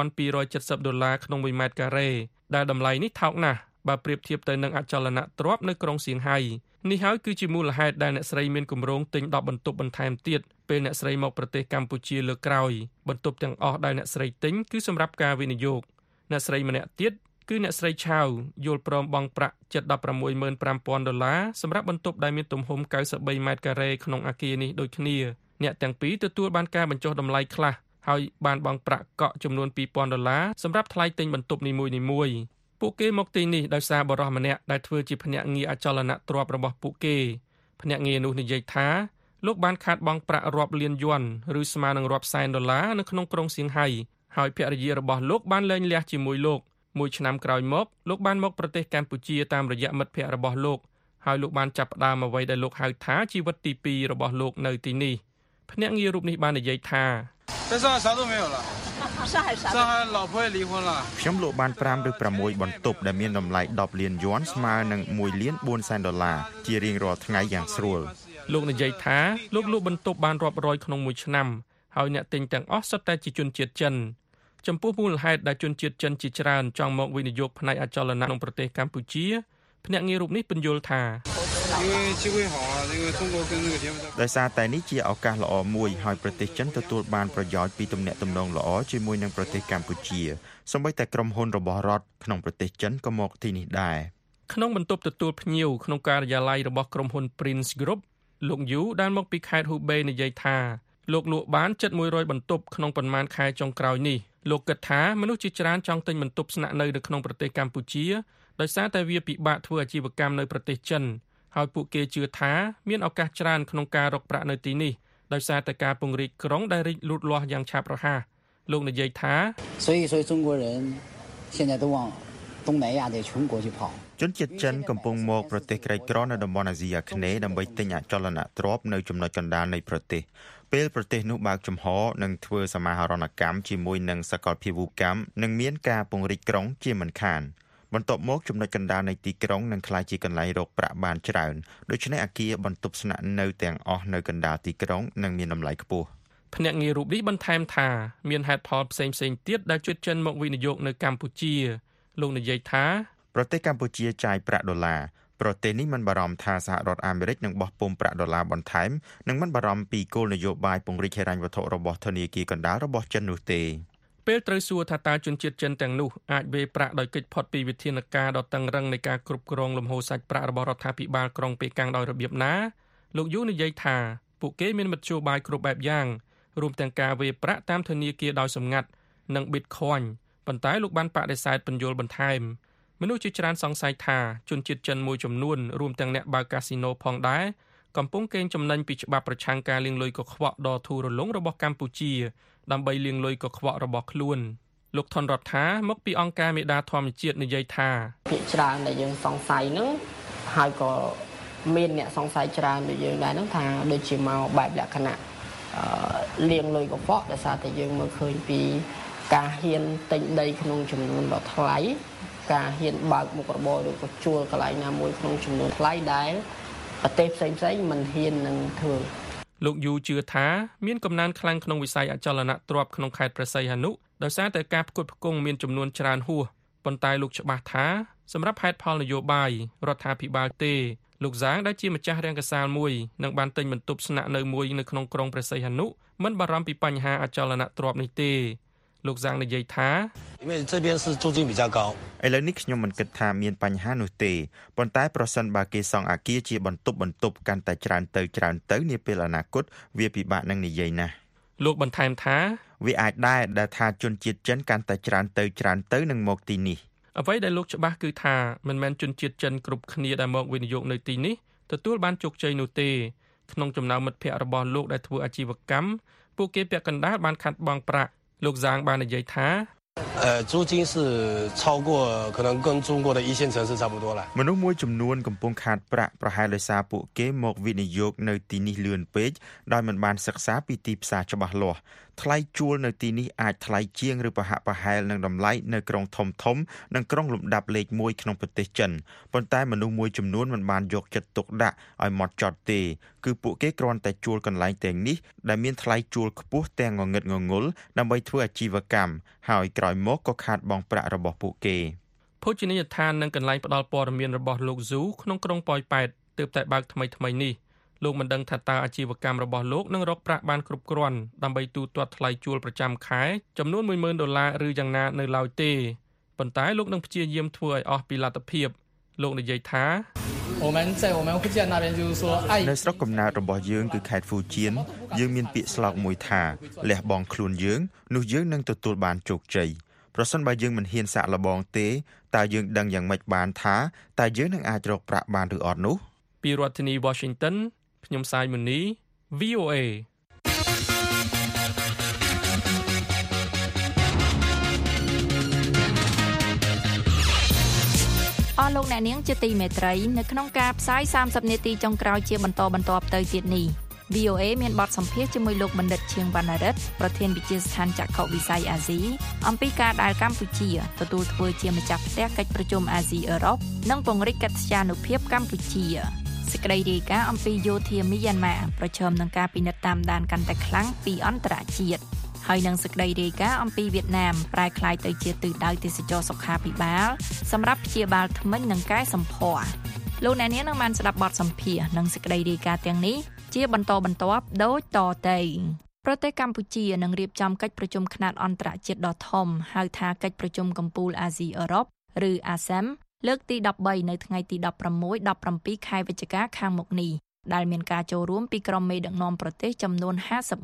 $2,270ក្នុង1ម៉ែត្រការ៉េដែលតម្លៃនេះថោកណាស់បើប្រៀបធៀបទៅនឹងអចលនទ្រព្យនៅក្រុងសៀងហៃនេះហើយគឺជាមូលហេតុដែលអ្នកស្រីមានគម្រោងទិញ10បន្ទប់បន្ថែមទៀតពេលអ្នកស្រីមកប្រទេសកម្ពុជាលើកក្រោយបន្ទប់ទាំងអស់ដែលអ្នកស្រីទិញគឺសម្រាប់ការវិនិយោគអ្នកស្រីម្នាក់ទៀតគឺអ្នកស្រីឆាវយល់ព្រមបង់ប្រាក់ជិត$165,000សម្រាប់បន្ទប់ដែលមានទំហំ93ម៉ែត្រការ៉េក្នុងអគារនេះដូចគ្នាអ្នកទាំងពីរទទួលបានការបញ្ចុះតម្លៃខ្លះហើយបានបង់ប្រាក់កក់ចំនួន$2,000សម្រាប់ថ្លៃទិញបន្ទប់នីមួយៗពួកគេមកទីនេះដោយសារបរិះម្នាក់ដែលធ្វើជាភ្នាក់ងារអចលនទ្រព្យរបស់ពួកគេភ្នាក់ងារនោះនិយាយថាលោកបានខាតបង់ប្រាក់រាប់លានយួនឬស្មើនឹងរាប់សែនដុល្លារនៅក្នុងក្រុងសៀងហៃហើយភរិយារបស់លោកបានលែងលះជាមួយលោកមួយឆ្នាំក្រោយមកលោកបានមកប្រទេសកម្ពុជាតាមរយៈមិត្តភ័ក្តិរបស់លោកហើយលោកបានចាប់ផ្ដើមអ្វីដែលលោកហៅថាជីវិតទី2របស់លោកនៅទីនេះភ្នាក់ងាររូបនេះបាននិយាយថាខ្ញុំលក់បាន5ឬ6បន្ទប់ដែលមានតម្លៃ10លានយួនស្មើនឹង$1,400,000ជារៀងរាល់ថ្ងៃយ៉ាងស្រួលលោកនិយាយថាលោកលក់បន្ទប់បានរាប់រយក្នុងមួយឆ្នាំហើយអ្នកទិញទាំងអស់សុទ្ធតែជាជនជាតិចិនចំពោះមូលហេតុដែលជនជាតិចិនជាច្រើនចង់មកវិនិយោគផ្នែកអចលនៈក្នុងប្រទេសកម្ពុជាភ្នាក់ងាររូបនេះបញ្យល់ថាដោយសារតែនេះជាឱកាសល្អមួយឲ្យប្រទេសចិនទទួលបានប្រយោជន៍ពីទំនាក់ទំនងល្អជាមួយនឹងប្រទេសកម្ពុជាសូម្បីតែក្រុមហ៊ុនរបស់រដ្ឋក្នុងប្រទេសចិនក៏មកទីនេះដែរក្នុងបន្ទប់ទទួលភ្ញៀវក្នុងការិយាល័យរបស់ក្រុមហ៊ុន Prince Group លោកយូដែលមកពីខេត្តហ៊ូបេនិយាយថាលោកលក់បានជិត100បន្ទប់ក្នុងប៉ុន្មានខែចុងក្រោយនេះលោកគិតថាមនុស្សជាច្រើនចង់ទិញបន្ទប់ស្នាក់នៅក្នុងប្រទេសកម្ពុជាដោយសារតែវាពិបាកធ្វើអាជីវកម្មនៅប្រទេសចិនហើយពួកគេជឿថាមានឱកាសច្រើនក្នុងការរកប្រាក់នៅទីនេះដោយសារតែការពង្រីកក្រុងដែលរីកលូតលាស់យ៉ាងឆាប់រហ័សលោកនិយាយថាជនជាតិចិនកំពុងមកប្រទេសក្រីក្រនៅតំបន់អាស៊ីអាគ្នេយ៍ដើម្បីទិញអចលនទ្រព្យនៅចំណុចកណ្ដាលនៃប្រទេសពេលប្រទេសនោះបើកចំហនិងធ្វើសមាហរណកម្មជាមួយនឹងសកលភាវូបកម្មនិងមានការពង្រីកក្រុងជាមិនខានបន្ទាប់មកចំណុចកណ្ដាលនៃទីក្រុងនឹងក្លាយជាកន្លែងរកប្រាក់បានច្រើនដូច្នេះអគារបន្ទប់ស្នាក់នៅទាំងអស់នៅកណ្ដាលទីក្រុងនឹងមានតម្លៃខ្ពស់ភ្នាក់ងាររូបនេះបន្ថែមថាមានហេតុផលផ្សេងៗទៀតដែលជួយចិនមកវិនិយោគនៅកម្ពុជាលោកនិយាយថាប្រទេសកម្ពុជាចាយប្រាក់ដុល្លារប្រទេសនេះមិនបារម្ភថាសហរដ្ឋអាមេរិកនឹងបោះពុម្ពប្រាក់ដុល្លារបន្ថែមនិងមិនបារម្ភពីគោលនយោបាយពង្រីកហិរញ្ញវត្ថុរបស់ធនាគារកណ្ដាលរបស់ចិននោះទេពេលត្រូវសួរថាតើជនជាតិចិនទាំងនោះអាចវេប្រាក់ដោយគេចផុតពីវិធានការដ៏តឹងរ៉ឹងនៃការគ្រប់គ្រងលំហូរសាច់ប្រាក់របស់រដ្ឋាភិបាលក្រុងប៉េកាំងដោយរបៀបណាលោកយូនិយាយថាពួកគេមានមធ្យោបាយគ្រប់បែបយ៉ាងរួមទាំងការវេប្រាក់តាមធនាគារដោយសម្ងាត់និង Bitcoin ប៉ុន្តែលោកបានបដិសេធបញ្យល់បន្ថែមមនុស្សជាច្រើនសង្ស័យថាជនជាតិចិនមួយចំនួនរួមទាំងអ្នកបើកកាស៊ីណូផងដែរកំពុងកេងចំណេញពីច្បាប់ប្រឆាំងការលាងលុយកខ្វក់ដ៏ធូររលុងរបស់កម្ពុជាដើម្បីលាងលុយកខ្វក់របស់ខ្លួនលោកថនរដ្ឋាមកពីអង្គការមេដាធម្មជាតិនិយាយថាភាគច្រើនដែលយើងសង្ស័យហ្នឹងហើយក៏មានអ្នកសង្ស័យច្រើនដូចយើងដែរហ្នឹងថាដូចជាមកបែបលក្ខណៈលាងលុយកខ្វក់ដោយសារតែយើងមើលឃើញពីការហ៊ានទិញដីក្នុងចំនួនដ៏ថ្លៃការហ៊ានបើកមុខរបរឬក៏ជួលកន្លែងណាមួយក្នុងចំនួនថ្លៃដែលប្រទេសផ្សេងៗមិនហ៊ាននឹងធ្វើលោកយូជឿថាមានកំណើនខ្លាំងក្នុងវិស័យអចលនទ្រព្យក្នុងខេត្តព្រះសីហនុដោយសារតែការផ្គត់ផ្គង់មានចំនួនច្រើនហួសប៉ុន្តែលោកច្បាស់ថាសម្រាប់ហេតុផលនយោបាយរដ្ឋាភិបាលទេលោកសាងដែលជាម្ចាស់រាំងកាសាលមួយនឹងបានទិញបន្ទប់ស្នាក់នៅមួយនៅក្នុងក្រុងព្រះសីហនុមិនបារម្ភពីបញ្ហាអចលនទ្រព្យនេះទេលោកសាងនិយាយថាឥឡូវនេះខ្ញុំមិនគិតថាមានបញ្ហានោះទេប៉ុន្តែប្រសិនបើគេសង់អគារជាបន្ទប់កាន់តែច្រើនទៅនាពេលអនាគតវាពិបាកនឹងនិយាយណាស់លោកបន្ថែមថាវាអាចដែរដែលថាជនជាតិចិនកាន់តែច្រើនទៅនឹងមកទីនេះអ្វីដែលលោកច្បាស់គឺថាមិនមែនជនជាតិចិនគ្រប់គ្នាដែលមកវិនិយោគនៅទីនេះទទួលបានជោគជ័យនោះទេក្នុងចំណោមមិត្តភ័ក្តិរបស់លោកដែលធ្វើអាជីវកម្មពួកគេពាក់កណ្ដាលបានខាត់បង់ប្រាក់លោកសាងបាននិយាយថា租金是超过可能跟中国的一线城市差不多了មនុស្សមួយចំនួនកំពុងខាតប្រាក់ប្រហែលដោយសារពួកគេមកវិនិយោគនៅទីនេះលឿនពេកដោយមិនបានសិក្សាពីទីផ្សារច្បាស់លាស់ថ្លៃជួលនៅទីនេះអាចថ្លៃជាងឬប្រហាក់ប្រហែលនឹងតម្លៃនៅក្រុងធំនិងក្រុងលំដាប់លេខ1ក្នុងប្រទេសចិនប៉ុន្តែមនុស្សមួយចំនួនមិនបានយកចិត្តទុកដាក់ឲ្យហ្មត់ចត់ទេគឺពួកគេគ្រាន់តែជួលកន្លែងទាំងនេះដែលមានថ្លៃជួលខ្ពស់ទាំងងងឹតងងុលដើម្បីធ្វើអាជីវកម្មហើយក្រោយមកក៏ខាតបង់ប្រាក់របស់ពួកគេភោជនីយដ្ឋាននិងកន្លែងផ្ដល់ព័ត៌មានរបស់លោកស៊ូក្នុងក្រុងប៉ោយប៉ែតទើបតែបើកថ្មីនេះលោកមិនដឹងថាតើអាជីវកម្មរបស់លោកនឹងរកប្រាក់បានគ្រប់គ្រាន់ដើម្បីទូទាត់ថ្លៃជួលប្រចាំខែចំនួន$10,000ឬយ៉ាងណានៅឡើយទេប៉ុន្តែលោកនឹងព្យាយាមធ្វើឲ្យអស់ពីលទ្ធភាពលោកនិយាយថានៅស្រុកកំណើតរបស់យើងគឺខេត្តហ្វូជៀនយើងមានពាក្យស្លោកមួយថាលះបង់ខ្លួនយើងនោះយើងនឹងទទួលបានជោគជ័យប្រសិនបើយើងមិនហ៊ានសាកល្បងទេតើយើងដឹងយ៉ាងម៉េចបានថាតើយើងនឹងអាចរកប្រាក់បានឬអត់នោះពីរដ្ឋធានី Washington ខ្ញុំសាយមុនី VOA អស់លោកអ្នកនាងជាទីមេត្រីនៅក្នុងការផ្សាយ30នាទីចុងក្រោយជាបន្តទៅទៀតនេះ VOA មានបទសម្ភាសន៍ជាមួយលោកបណ្ឌិតឈៀងវណ្ណរិទ្ធប្រធានវិទ្យាស្ថានចក្ខុវិស័យអាស៊ីអំពីការដែលកម្ពុជាទទួលធ្វើជាម្ចាស់ផ្ទះកិច្ចប្រជុំអាស៊ីអឺរ៉ុបនិងពង្រីកកិត្យានុភាពកម្ពុជាសេចក្តីរាយការណ៍អំពីយោធាមីយ៉ាន់ម៉ាប្រឈមនឹងការពិនិត្យតាមដានកាន់តែខ្លាំងពីអន្តរជាតិហើយនឹងសេចក្តីរាយការណ៍អំពីវៀតណាមប្រែក្លាយទៅជាទិសដៅទេសចរសុខាភិបាលសម្រាប់ព្យាបាលធ្មេញនិងកែសម្ផស្សលោកអ្នកនាងនឹងបានស្ដាប់បទសម្ភាសន៍និងសេចក្តីរាយការណ៍ទាំងនេះជាបន្តបន្ទាប់ដូចតទៅប្រទេសកម្ពុជានឹងរៀបចំកិច្ចប្រជុំខ្នាតអន្តរជាតិដ៏ធំហៅថាកិច្ចប្រជុំកំពូលអាស៊ីអឺរ៉ុបឬ ASEM លើកទី13នៅថ្ងៃទី16-17 ខែវិច្ឆិកាខាងមុខនេះដែលមានការចូលរួមពីក្រុមមេដឹកនាំប្រទេសចំនួន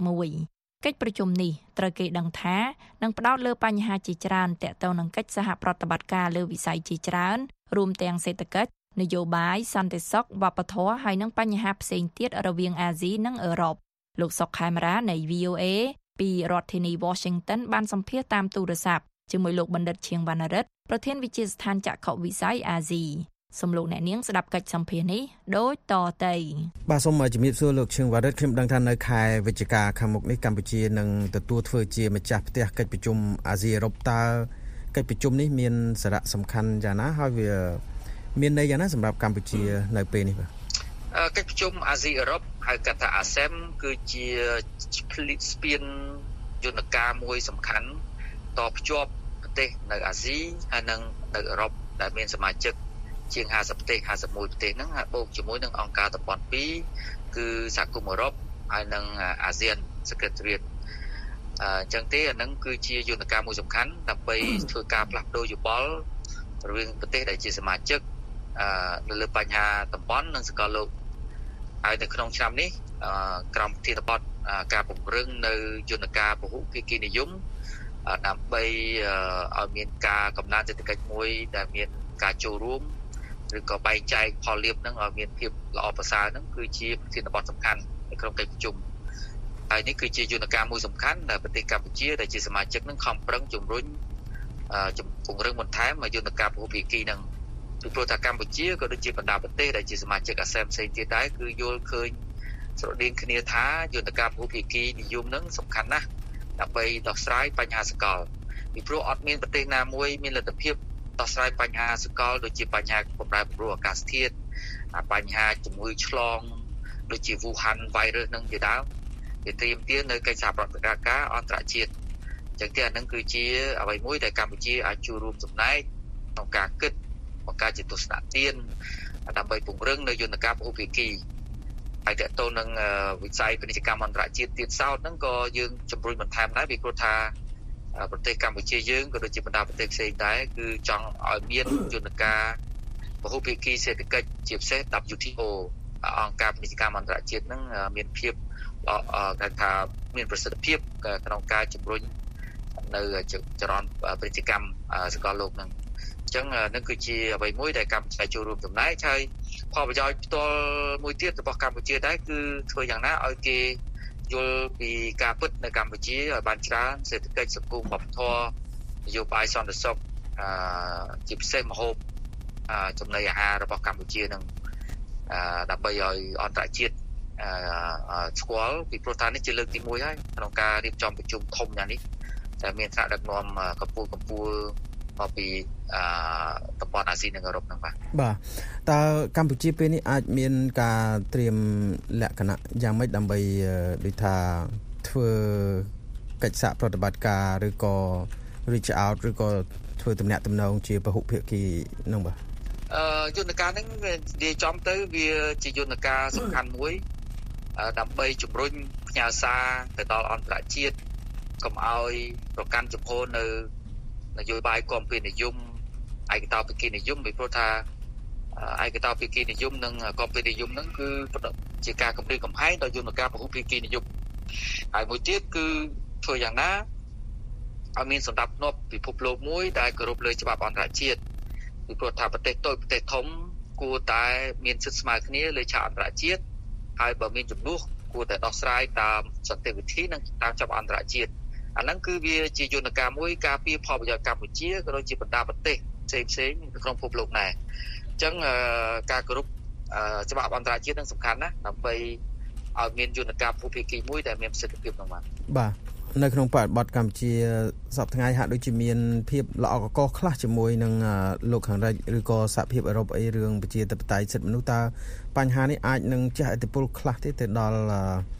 51កិច្ចប្រជុំនេះត្រូវគេដឹងថានឹងផ្ដោតលើបញ្ហាជាច្រើនទាក់ទងនឹងកិច្ចសហប្រតិបត្តិការលើវិស័យជាច្រើនរួមទាំងសេដ្ឋកិច្ចនយោបាយសន្តិសុខវប្បធម៌ហើយនិងបញ្ហាផ្សេងទៀតរវាងអាស៊ីនិងអឺរ៉ុបលោកសុកខេមរានៃ VOA ពីរដ្ឋធានី Washington បានសម្ភាសន៍តាមទូរស័ព្ទជាមួយលោកបណ្ឌិតឈៀងវណ្ណរិទ្ធប្រធានវិទ្យាស្ថានចក្ខុវិស័យអាស៊ីសូមលោកអ្នកនាងស្ដាប់កិច្ចសម្ភាសន៍នេះដូចតទៅបាទសូមជំរាបសួរលោកឈៀងវណ្ណរិទ្ធខ្ញុំដឹងថានៅខែវិច្ឆិកាខាងមុខនេះកម្ពុជានឹងទទួលធ្វើជាម្ចាស់ផ្ទះកិច្ចប្រជុំអាស៊ីអឺរ៉ុបតើកិច្ចប្រជុំនេះមានសារៈសំខាន់យ៉ាងណាហើយវាមានន័យយ៉ាងណាសម្រាប់កម្ពុជានៅពេលនេះបាទកិច្ចប្រជុំអាស៊ីអឺរ៉ុបហៅកាត់ថា ASEM គឺជាស្ពានយន្តការមួយសំខាន់តភ្ជាប់ប្រទេសនៅអាស៊ីហើយនិងនៅអឺរ៉ុបដែលមានសមាជិកជាង50ប្រទេស51ប្រទេសហ្នឹងបូកជាមួយនឹងអង្គការតំបន់2គឺសហគមន៍អឺរ៉ុបហើយនិងអាស៊ាន Secretariat អញ្ចឹងទេអាហ្នឹងគឺជាយន្តការមួយសំខាន់ដើម្បីធ្វើការផ្លាស់ប្ដូរយោបល់រវាងប្រទេសដែលជាសមាជិកនៅលើបញ្ហាតំបន់និងសកលលោកហើយនៅក្នុងឆ្នាំនេះក្រមប្រធានបទការពង្រឹងនៅយន្តការពហុភាគីនិយមដើម្បីឲ្យមានការកំណើនសេដ្ឋកិច្ចមួយដែលមានការចូលរួមឬក៏បែងចែកផលលាភនឹងឲ្យមានភាពល្អប្រសើរនឹងគឺជាប្រធានបទសំខាន់នៅក្នុងកិច្ចប្រជុំហើយនេះគឺជាយន្តការមួយសំខាន់ដែលប្រទេសកម្ពុជាដែលជាសមាជិកនឹងខំប្រឹងជំរុញពង្រឹងបន្ថែមយន្តការពហុភាគីនឹងពីព្រោះថាកម្ពុជាក៏ដូចជាបណ្ដាប្រទេសដែលជាសមាជិក ASEM ផ្សេងទៀតដែរគឺយល់ឃើញស្រដៀងគ្នាថាយន្តការពហុភាគីនិយមនឹងសំខាន់ណាស់ដើម្បីដោះស្រាយបញ្ហាសកលពីព្រោះអត់មានប្រទេសណាមួយមានលទ្ធភាពដោះស្រាយបញ្ហាសកលដូចជាបញ្ហាបំរែបំរួលអាកាសធាតុបញ្ហាជំងឺឆ្លងដូចជា Wuhan virus នឹងជាដើមវាត្រៀមទាននៅកិច្ចសហប្រតិបត្តិការអន្តរជាតិអញ្ចឹងទេអានឹងគឺជាអ្វីមួយដែលកម្ពុជាអាចចូលរួមចំណែកក្នុងការគិតបង្កើតជាទស្សនៈទានដើម្បីពង្រឹងនៅយន្តការពហុភាគីហើយតើតើនឹងវិស័យពាណិជ្ជកម្មអន្តរជាតិទៀតសោតហ្នឹងក៏យើងជំរុញបន្ថែមដែរពីព្រោះថាប្រទេសកម្ពុជាយើងក៏ដូចជាបណ្ដាប្រទេសផ្សេងដែរគឺចង់ឲ្យមានយន្តការពហុភាគីសេដ្ឋកិច្ចជាពិសេស WTO អង្គការពាណិជ្ជកម្មអន្តរជាតិហ្នឹងមានភាពគេថាមានប្រសិទ្ធភាពក្នុងការជំរុញនៅចរន្តពាណិជ្ជកម្មសកលលោកហ្នឹងអញ្ចឹងនឹងគឺជាអ្វីមួយដែលកម្ពុជាចូលរួមចំណែកហើយផលប្រយោជន៍ផ្ទាល់មួយទៀតរបស់កម្ពុជាដែរគឺធ្វើយ៉ាងណាឲ្យគេយល់ពីការពិតនៅកម្ពុជាឲ្យបានច្រើនសេដ្ឋកិច្ចសង្គមវប្បធម៌នយោបាយសន្តិសុខជាពិសេសម្ហូបចំណីអាហាររបស់កម្ពុជានឹងដើម្បីឲ្យអន្តរជាតិស្គាល់ពីព្រោះថានេះជាលើកទី1ហើយក្នុងការរៀបចំប្រជុំធំយ៉ាងនេះតែមានថ្នាក់ដឹកនាំកម្ពុជាមកពីតំបន់អាស៊ីនិងអឺរ៉ុបហ្នឹងបាទតើកម្ពុជាពេលនេះអាចមានការត្រៀមលក្ខណៈយ៉ាងម៉េចដើម្បីដូចថាធ្វើកិច្ចសហប្រតិបត្តិការឬក៏ reach out ឬក៏ធ្វើទំនាក់ទំនងជាពហុភាគីហ្នឹងបាទយន្តការហ្នឹងនិយាយចំទៅវាជាយន្តការសំខាន់មួយដើម្បីជំរុញផ្ញើសារទៅដល់អន្តរជាតិកុំឲ្យប្រកាន់ចំហនៅនយោបាយគំពីនិយមឯកតោភាគីនិយមពីព្រោះថាឯកតោភាគីនិយមនិងគំពីនិយមហ្នឹងគឺជាការគម្រាមកំហែងដល់យន្តការពហុភាគីនិយមហើយមួយទៀតគឺធ្វើយ៉ាងណាឲ្យមានសម្ដាប់ធ្នាប់ពិភពលោកមួយដែលគោរពលើច្បាប់អន្តរជាតិពីព្រោះថាប្រទេសតូចប្រទេសធំគួរតែមានសិទ្ធិស្មើគ្នាលើឆាកអន្តរជាតិហើយបើមានចំនួនគួរតែដោះស្រាយតាមសន្តិវិធីនិងតាមច្បាប់អន្តរជាតិអាហ្នឹងគឺវាជាយន្តការមួយការពារផលប្រយោជន៍កម្ពុជាក៏ដូចជាបណ្ដាប្រទេសផ្សេងៗនៅក្នុងពិភពលោកដែរអញ្ចឹងការគោរពច្បាប់អន្តរជាតិនឹងសំខាន់ណាស់ដើម្បីឲ្យមានយន្តការភូភាគីមួយដែលមានប្រសិទ្ធភាពក្នុងបាទនៅក្នុងបរិបទកម្ពុជាសប្តាហ៍ថ្ងៃហាក់ដូចជាមានភាពល្អកកខ្លះជាមួយនឹងលោកខាងលិចឬក៏សហភាពអឺរ៉ុបអីរឿងប្រជាធិបតេយ្យសិទ្ធិមនុស្សតើបញ្ហានេះអាចនឹងជះឥទ្ធិពលខ្លះទេទៅដល់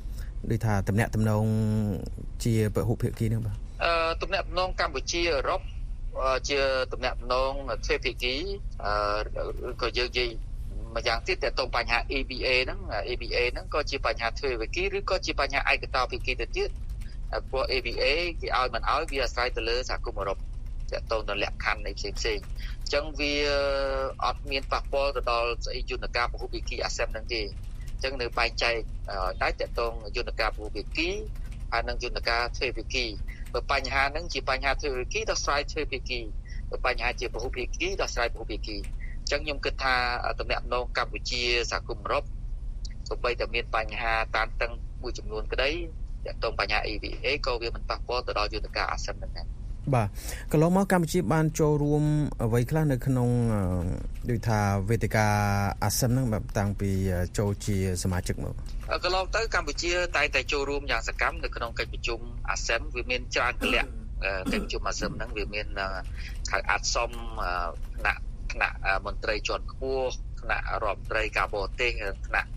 ដូចថាតំណាក់តំណងជាពហុភាគីហ្នឹងបាទតំណាក់តំណងកម្ពុជាអឺរ៉ុបជាតំណាក់តំណងទ្វេភាគីក៏យើងនិយាយម្យ៉ាងទៀតតើតើបញ្ហា EBA ហ្នឹងក៏ជាបញ្ហាទ្វេភាគីឬក៏ជាបញ្ហាឯកតោភាគីទៅទៀតព្រោះ EBA គេឲ្យមិនឲ្យវាអាស្រ័យទៅលើសហគមន៍អឺរ៉ុបតើតើលក្ខខណ្ឌនៃផ្សេងៗអញ្ចឹងវាអត់មានប៉ះពាល់ទៅដល់យន្តការពហុភាគី ASEAN ហ្នឹងទេអញ្ចឹងនៅបែងចែកតែតើតើយន្តការពហុភាគីហើយនឹងយន្តការទ្វេភាគីបើបញ្ហាហ្នឹងជាបញ្ហាទ្វេភាគីដោះស្រាយទ្វេភាគីបើបញ្ហាជាពហុភាគីដោះស្រាយពហុភាគីអញ្ចឹងខ្ញុំគិតថាតំណាក់តំណងកម្ពុជាសហគមន៍អឺរ៉ុបសូម្បីតែមានបញ្ហាតានតឹងមួយចំនួនក្តីទាក់ទងបញ្ហា EBA ក៏វាមិនប៉ះពាល់ទៅដល់យន្តការ ASEAN ហ្នឹងដែរបាទកន្លងមកកម្ពុជាបានចូលរួមអ្វីខ្លះនៅក្នុងដូចថាវេទិកា ASEAN ហ្នឹងแบบតាំងពីចូលជាសមាជិកមកកន្លងទៅកម្ពុជាតែងតែចូលរួមយ៉ាងសកម្មនៅក្នុងកិច្ចប្រជុំ ASEAN វាមានច្រើនកលៈកិច្ចប្រជុំ ASEAN ហ្នឹងវាមានហៅអាត់សមថ្នាក់មន្ត្រីជាន់ខ្ពស់ថ្នាក់រដ្ឋមន្ត្រីការបរទេសថ្នាក់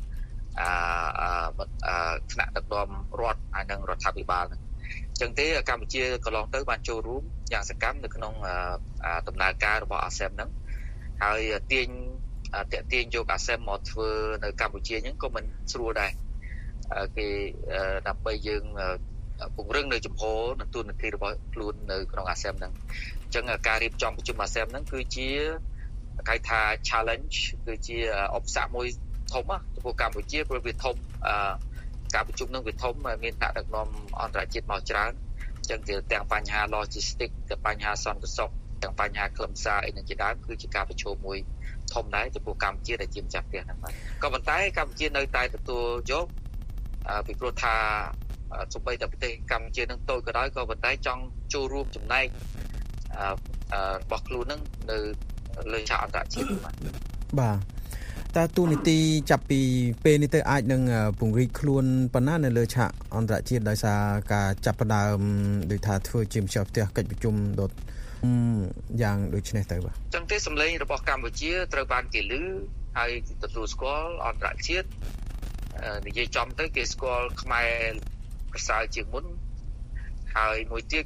ដឹកនាំរដ្ឋហើយនិងរដ្ឋាភិបាលហ្នឹងអញ្ចឹងទេកម្ពុជាកន្លងទៅបានចូលរួមយ៉ាងសកម្មនៅក្នុងដំណើរការរបស់ ASEAN ហ្នឹងហើយទាញយក ASEAN មកធ្វើនៅកម្ពុជាហ្នឹងក៏មិនស្រួលដែរគេដើម្បីយើងពង្រឹងនៅចំហនិងទូនាទីរបស់ខ្លួននៅក្នុង ASEAN ហ្នឹងអញ្ចឹងការរៀបចំប្រជុំ ASEAN ហ្នឹងគឺជាគេថា challenge គឺជាឧបសគ្គមួយធំចំពោះកម្ពុជាព្រោះវាធំការប្រជុំនឹងវាធំមានថ្នាក់ដឹកនាំអន្តរជាតិមកច្រើនអញ្ចឹងទាំងបញ្ហា logistic ទាំងបញ្ហាសន្តិសុខទាំងបញ្ហាខ្លឹមសារអីនឹងជាដើមគឺជាការប្រឈមមួយធំដែរចំពោះកម្ពុជាដែលជាម្ចាស់ផ្ទះហ្នឹងបាទក៏ប៉ុន្តែកម្ពុជានៅតែទទួលយកពីព្រោះថាសូម្បីតែប្រទេសកម្ពុជានឹងតូចក៏ដោយក៏ប៉ុន្តែចង់ចូលរួមចំណែករបស់ខ្លួននឹងនៅលើឆាកអន្តរជាតិបាទតើទូនីតិចាប់ពីពេលនេះទៅអាចនឹងពង្រីកខ្លួនប៉ុណ្ណានៅលើឆាកអន្តរជាតិដោយសារការចាប់ផ្ដើមដូចថាធ្វើជាម្ចាស់ផ្ទះកិច្ចប្រជុំដុតយ៉ាងដូចនេះទៅបាទអញ្ចឹងទេសម្លេងរបស់កម្ពុជាត្រូវបានគេឮហើយទទួលស្គាល់អន្តរជាតិនិយាយចំទៅគេស្គាល់ខ្មែរប្រសើរជាងមុនហើយមួយទៀត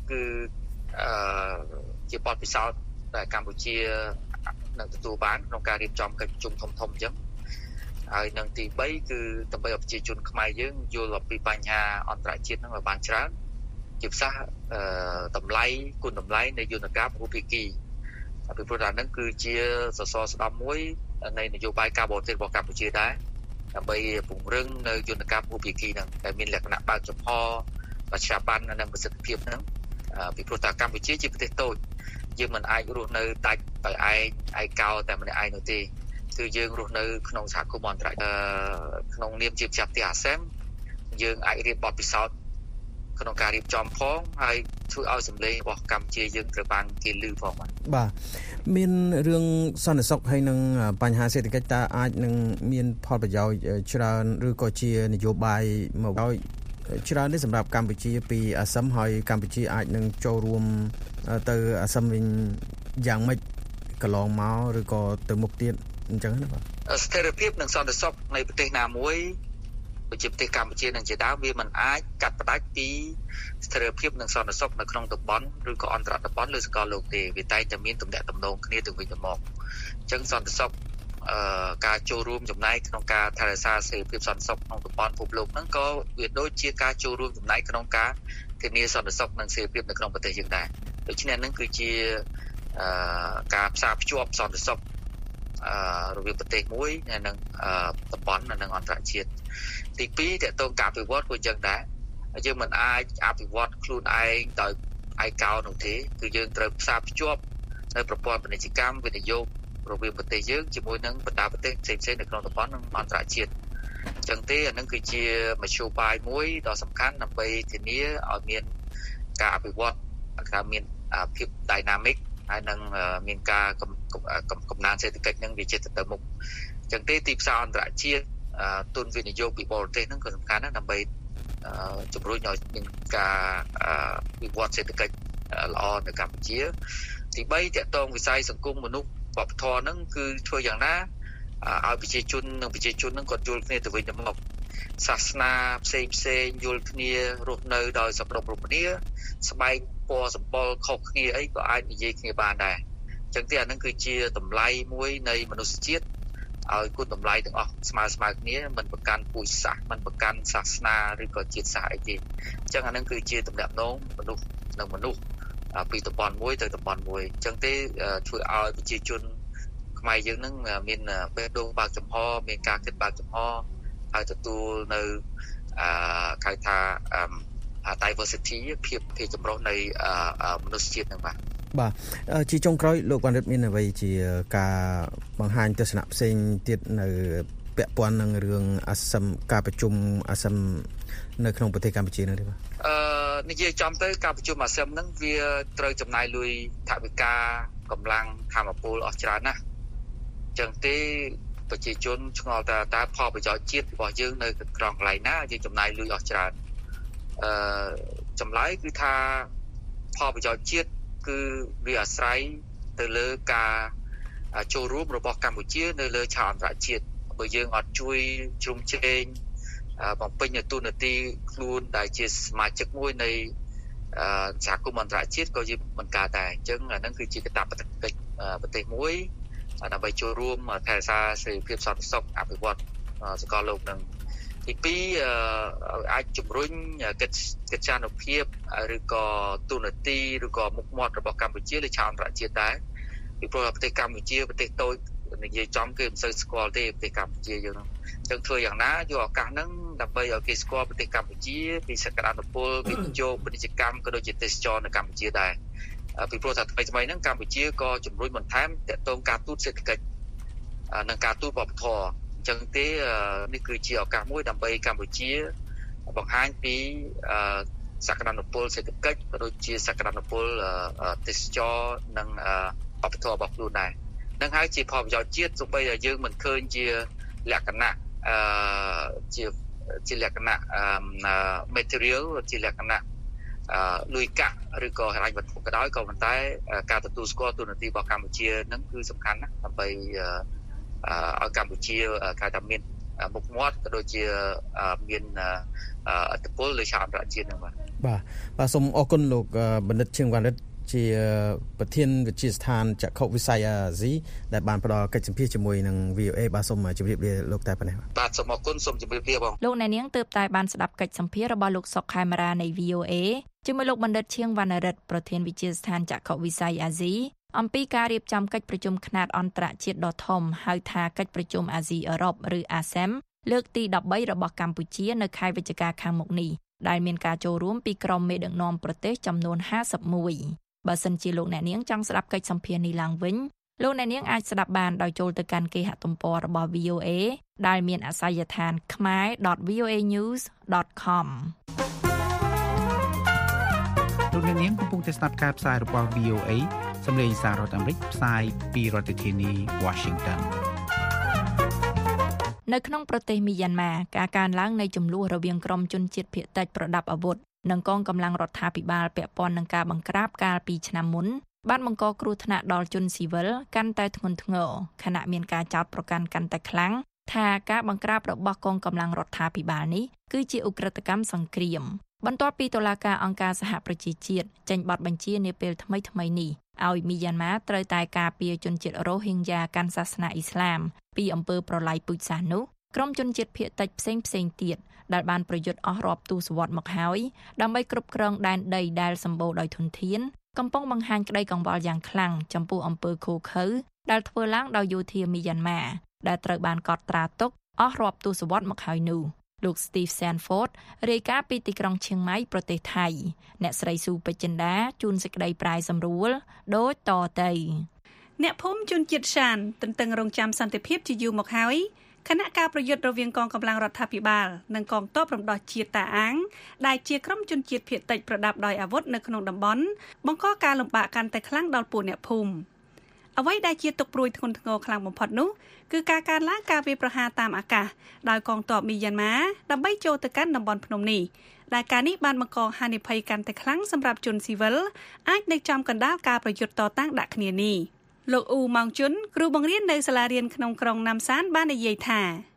គឺជាបទពិសោធន៍ដែលកម្ពុជានឹងទទួលបានក្នុងការរៀបចំកិច្ចប្រជុំធំៗអញ្ចឹងហើយនឹងទី3គឺដើម្បីឲ្យប្រជាជនខ្មែរយើងយល់អំពីបញ្ហាអន្តរជាតិហ្នឹងឲ្យបានច្រើនជាភាសាតម្លៃគុណតម្លៃនៃយន្តការពហុភាគីពីព្រោះថាហ្នឹងគឺជាសសរស្តម្ភមួយនៃនយោបាយការបរទេសរបស់កម្ពុជាដែរដើម្បីពង្រឹងនៅយន្តការពហុភាគីហ្នឹងដែលមានលក្ខណៈបើកចំហប្រជា បាននិងប្រសិទ្ធភាពហ្នឹងពីព្រោះថាកម្ពុជាជាប្រទេសតូចយើងមិនអាចរស់នៅដាច់ដោយឯកោតែម្នាក់ឯងនោះទេគឺយើងរស់នៅក្នុងសហគមន៍អន្តរជាតិក្នុងនាមជាម្ចាស់ផ្ទះ ASEAN យើងអាចរៀបបទពិសោធន៍ក្នុងការរៀបចំផងហើយធ្វើឲ្យសម្លេងរបស់កម្ពុជាយើងត្រូវបានគេឮផងបាទមានរឿងសន្តិសុខហើយនឹងបញ្ហាសេដ្ឋកិច្ចតើអាចនឹងមានផលប្រយោជន៍ច្រើនឬក៏ជានយោបាយមកឲ្យច្រើននេះសម្រាប់កម្ពុជាពីអាស៊ានហើយកម្ពុជាអាចនឹងចូលរួមទៅអាស៊ានវិញយ៉ាងម៉េចកន្លងមកឬក៏ទៅមុខទៀតអញ្ចឹងណាបាទស្ថិរភាពនិងសន្តិសុខនៃប្រទេសណាមួយជាប្រទេសកម្ពុជានឹងជាដើមវាមិនអាចកាត់ផ្ដាច់ពីស្ថិរភាពនិងសន្តិសុខនៅក្នុងតំបន់ឬក៏អន្តរតំបន់លើសកលលោកទេវាតែងតែមានទំនាក់ទំនងគ្នាទៅវិញទៅមកអញ្ចឹងសន្តិសុខការចូលរួមចំណែកក្នុងការថែរក្សាសេរីភាពសន្តិសុខក្នុងតំបន់ពិភពលោកហ្នឹងក៏វាដូចជាការចូលរួមចំណែកក្នុងការធានាសន្តិសុខនិងសេរីភាពនៅក្នុងប្រទេសយើងដែរដូច្នេះហ្នឹងគឺជាការផ្សារភ្ជាប់សន្តិសុខរវាងប្រទេសមួយនិងតំបន់និងអន្តរជាតិទី2តើតើការអភិវឌ្ឍក៏យ៉ាងដែរយើងមិនអាចអភិវឌ្ឍខ្លួនឯងដោយឯកោនោះទេគឺយើងត្រូវផ្សារភ្ជាប់នៅប្រព័ន្ធពាណិជ្ជកម្មវិនិយោគរវាងប្រទេសយើងជាមួយនឹងបណ្ដាប្រទេសផ្សេងៗនៅក្នុងតំបន់និងអន្តរជាតិអញ្ចឹងទេអានឹងគឺជាមធ្យោបាយមួយដ៏សំខាន់ដើម្បីធានាឲ្យមានការអភិវឌ្ឍការមានភាព dynamic ហើយនឹងមានការកំណើនសេដ្ឋកិច្ចនឹងវាចិត្តទៅមុខអញ្ចឹងទេទីផ្សារអន្តរជាតិទុនវិនិយោគពីបរទេសហ្នឹងក៏សំខាន់ដែរដើម្បីជំរុញឲ្យមានការវិវត្តសេដ្ឋកិច្ចល្អនៅកម្ពុជាទី3តកតងវិស័យសង្គមមនុស្សវប្បធម៌ហ្នឹងគឺធ្វើយ៉ាងណាឲ្យប្រជាជននិងប្រជាជនហ្នឹងគាត់យល់គ្នាទៅវិញទៅមកសាសនាផ្សេងយល់គ្នារស់នៅដោយសប្បុរសគ្នាស្បែកពណ៌សម្បុរខុសគ្នាអីក៏អាចនិយាយគ្នាបានដែរអញ្ចឹងទេអានឹងគឺជាតម្លៃមួយនៃមនុស្សជាតិឲ្យគុណតម្លៃទាំងអស់ស្មើគ្នាមិនប្រកាន់ពូជសាសន៍មិនប្រកាន់សាសនាឬក៏ជាតិសាសន៍អីទេអញ្ចឹងអានឹងគឺជាទំនាក់ទំនងមនុស្សនិងមនុស្សពីតំបន់មួយទៅតំបន់មួយអញ្ចឹងទេជួយឲ្យប្រជាជនខ្មែរយើងនឹងមានបេះដូងបើកចំហមានការគិតបើកចំហហើយទទួលនៅហៅថា diversity ភាពចម្រុះនៃមនុស្សជាតិនឹងបាទជាចុងក្រោយលោកបណ្ឌិតមានអ្វីជាការបង្ហាញទស្សនៈផ្សេងទៀតនៅពាក់ព័ន្ធនឹងរឿងអាសន្នការប្រជុំអាសន្ននៅក្នុងប្រទេសកម្ពុជានោះទេបាទនិយាយចំទៅការប្រជុំអាស៊ានហ្នឹងវាត្រូវចំណាយលុយថវិកាកម្លាំងធម្មពលអស់ច្រើនណាស់អញ្ចឹងទេប្រជាជនឆ្ងល់តើផលប្រយោជន៍ជាតិរបស់យើងនៅក្រងកន្លែងណាយើងចំណាយលុយអស់ច្រើនចម្លើយគឺថាផលប្រយោជន៍ជាតិគឺវាអាស្រ័យទៅលើការចូលរួមរបស់កម្ពុជានៅលើឆាកអន្តរជាតិបើយើងអត់ជួយជ្រោមជ្រែងបំពេញតួនាទីខ្លួនដែលជាសមាជិកមួយនៃសហគមន៍អន្តរជាតិក៏យើងមិនកើតដែរអញ្ចឹងអានឹងគឺជាកាតព្វកិច្ចប្រទេសមួយដើម្បីចូលរួមថែរក្សាសេរីភាពសន្តិសុខអភិវឌ្ឍសកលលោកនឹងទី2អាចជំរុញកិច្ចចានុភាពឬក៏ទូនាទីឬក៏មុខមាត់របស់កម្ពុជាលើឆាកអន្តរជាតិដែរពីព្រោះប្រទេសកម្ពុជាប្រទេសតូចនិយាយចំគឺមិនសូវស្គាល់ទេប្រទេសកម្ពុជាយើងអញ្ចឹងធ្វើយ៉ាងណាយកឱកាសហ្នឹងដើម្បីឲ្យគេស្គាល់ប្រទេសកម្ពុជាពីសក្តានុពលវិនិយោគពាណិជ្ជកម្មក៏ដូចជាទេសចរនៅកម្ពុជាដែរពីព្រោះថាថ្មីហ្នឹងកម្ពុជាក៏ជំរុញបន្ថែមទាក់ទងការទូតសេដ្ឋកិច្ចនិងការទូតវប្បធម៌អញ្ចឹងទេនេះគឺជាឱកាសមួយដើម្បីកម្ពុជាបង្ហាញពីសក្តានុពលសេដ្ឋកិច្ចក៏ដូចជាសក្តានុពលទេសចរនិងវប្បធម៌របស់ខ្លួនដែរនឹងហើយជាផលប្រយោជន៍ជាតិសូម្បីតែយើងមិនឃើញជាលក្ខណៈជាលក្ខណៈmaterial ជាលក្ខណៈលុយកាក់ឬក៏ហិរញ្ញវត្ថុក៏ដោយក៏ប៉ុន្តែការទទួលស្គាល់ទូនាទីរបស់កម្ពុជានឹងគឺសំខាន់ណាស់ដើម្បីឲ្យកម្ពុជាគេថាមានមុខមាត់ក៏ដូចជាមានឥទ្ធិពលលើឆាកអន្តរជាតិហ្នឹងបាទសូមអរគុណលោកបណ្ឌិតឈៀងវណ្ណរិទ្ធជាប្រធានវិទ្យាស្ថានចក្ខុវិស័យអាស៊ីដែលបានផ្ដល់កិច្ចសម្ភាសជាមួយនឹង VOA បាទសូមជម្រាបលាលោកតែប៉ុណ្ណេះបាទសូមអរគុណសូមជម្រាបលាបងលោកអ្នកនាងទើបតែបានស្ដាប់កិច្ចសម្ភាសរបស់លោកសុកខេមរានៃ VOA ជាមួយលោកបណ្ឌិតឈៀងវណ្ណរិទ្ធប្រធានវិទ្យាស្ថានចក្ខុវិស័យអាស៊ីអំពីការរៀបចំកិច្ចប្រជុំខ្នាតអន្តរជាតិដ៏ធំហៅថាកិច្ចប្រជុំអាស៊ីអឺរ៉ុបឬ ASEM លើកទី13របស់កម្ពុជានៅខែវិច្ឆិកាខាងមុខនេះដែលមានការចូលរួមពីក្រុមមេដឹកនាំប្រទេសចំនួន51បើសិនជាលោកអ្នកនាងចង់ស្ដាប់កិច្ចសម្ភាសនេះឡើងវិញលោកអ្នកនាងអាចស្ដាប់បានដោយចូលទៅកាន់គេហទំព័ររបស់ VOA ដែលមានអាសយដ្ឋានkhmer.voanews.com លោកអ្នកនាងកំពុងតែស្ដាប់ការផ្សាយរបស់ VOA សម្លេងសាររដ្ឋអាមេរិកផ្សាយពីរដ្ឋធានី Washington នៅក្នុងប្រទេសមីយ៉ាន់ម៉ាការកើនឡើងនៃចំនួនរវាងក្រុមជនជាតិភាគតិចប្រដាប់អាវុធនិងកងកម្លាំងរដ្ឋាភិបាលពាក់ព័ន្ធនឹងការបង្ក្រាបកាលពីឆ្នាំមុនបានបង្កគ្រោះថ្នាក់ដល់ជនស៊ីវិលកាន់តែធ្ងន់ធ្ងរខណៈមានការចោទប្រកាន់កាន់តែខ្លាំងថាការបង្ក្រាបរបស់កងកម្លាំងរដ្ឋាភិបាលនេះគឺជាឧក្រិដ្ឋកម្មសង្គ្រាមបន្ទាប់ពីតុលាការអង្គការសហប្រជាជាតិចេញបទបញ្ជានាពេលថ្មីនេះឲ្យមីយ៉ាន់ម៉ាត្រូវតែការពារជនជាតិរ៉ូហីងយ៉ាកាន់សាសនាអ៊ីស្លាមពីអំពើប្រល័យពូជសាសន៍នោះក្រុមជនជាតិភាគតិចផ្សេងទៀតដែលបានប្រយុទ្ធអស់រាប់ទសវត្សរ៍មកហើយដើម្បីគ្រប់គ្រងដែនដីដែលសម្បូរដោយធនធានកំពុងបង្ហាញក្តីកង្វល់យ៉ាងខ្លាំងចំពោះអំពើឃោរឃៅដែលធ្វើឡើងដោយយោធាមីយ៉ាន់ម៉ាដែលត្រូវបានកត់ត្រាទុកអស់រាប់ទសវត្សរ៍មកហើយនោះលោក Steve Sanford រាយការណ៍ពីទីក្រុងឈៀងម៉ៃប្រទេសថៃអ្នកស្រីស៊ូពេជ្រចិន្តាជួនសេចក្តីប្រាយសម្រួលដូចតទៅអ្នកភូមិជនជាតិសានទន្ទឹងរង់ចាំសន្តិភាពជាយូរមកហើយគណៈការប្រយុទ្ធរវាងកងកម្លាំងរដ្ឋាភិបាលនិងកងទ័ពរំដោះជាតិតាអាងដែលជាក្រុមជនជាតិភាគតិចប្រដាប់ដោយអាវុធនៅក្នុងតំបន់បង្កការលំបាកកាន់តែខ្លាំងដល់ពួកអ្នកភូមិអ្វីដែលជាទុកព្រួយធ្ងន់ធ្ងរខ្លាំងបំផុតនោះគឺការកើនឡើងការវាយប្រហារតាមអាកាសដោយកងទ័ពមីយ៉ាន់ម៉ាដើម្បីចូលទៅកាន់តំបន់ភ្នំនេះដែលការនេះបានបង្កហានិភ័យកាន់តែខ្លាំងសម្រាប់ជនស៊ីវិលអាចនៅចំកណ្ដាលការប្រយុទ្ធតតាំងដាក់គ្នានេះលោកអ៊ូម៉ោងជុនគ្រូបង្រៀននៅសាលារៀនក្នុងក្រុងណាំសានបាននិយាយថា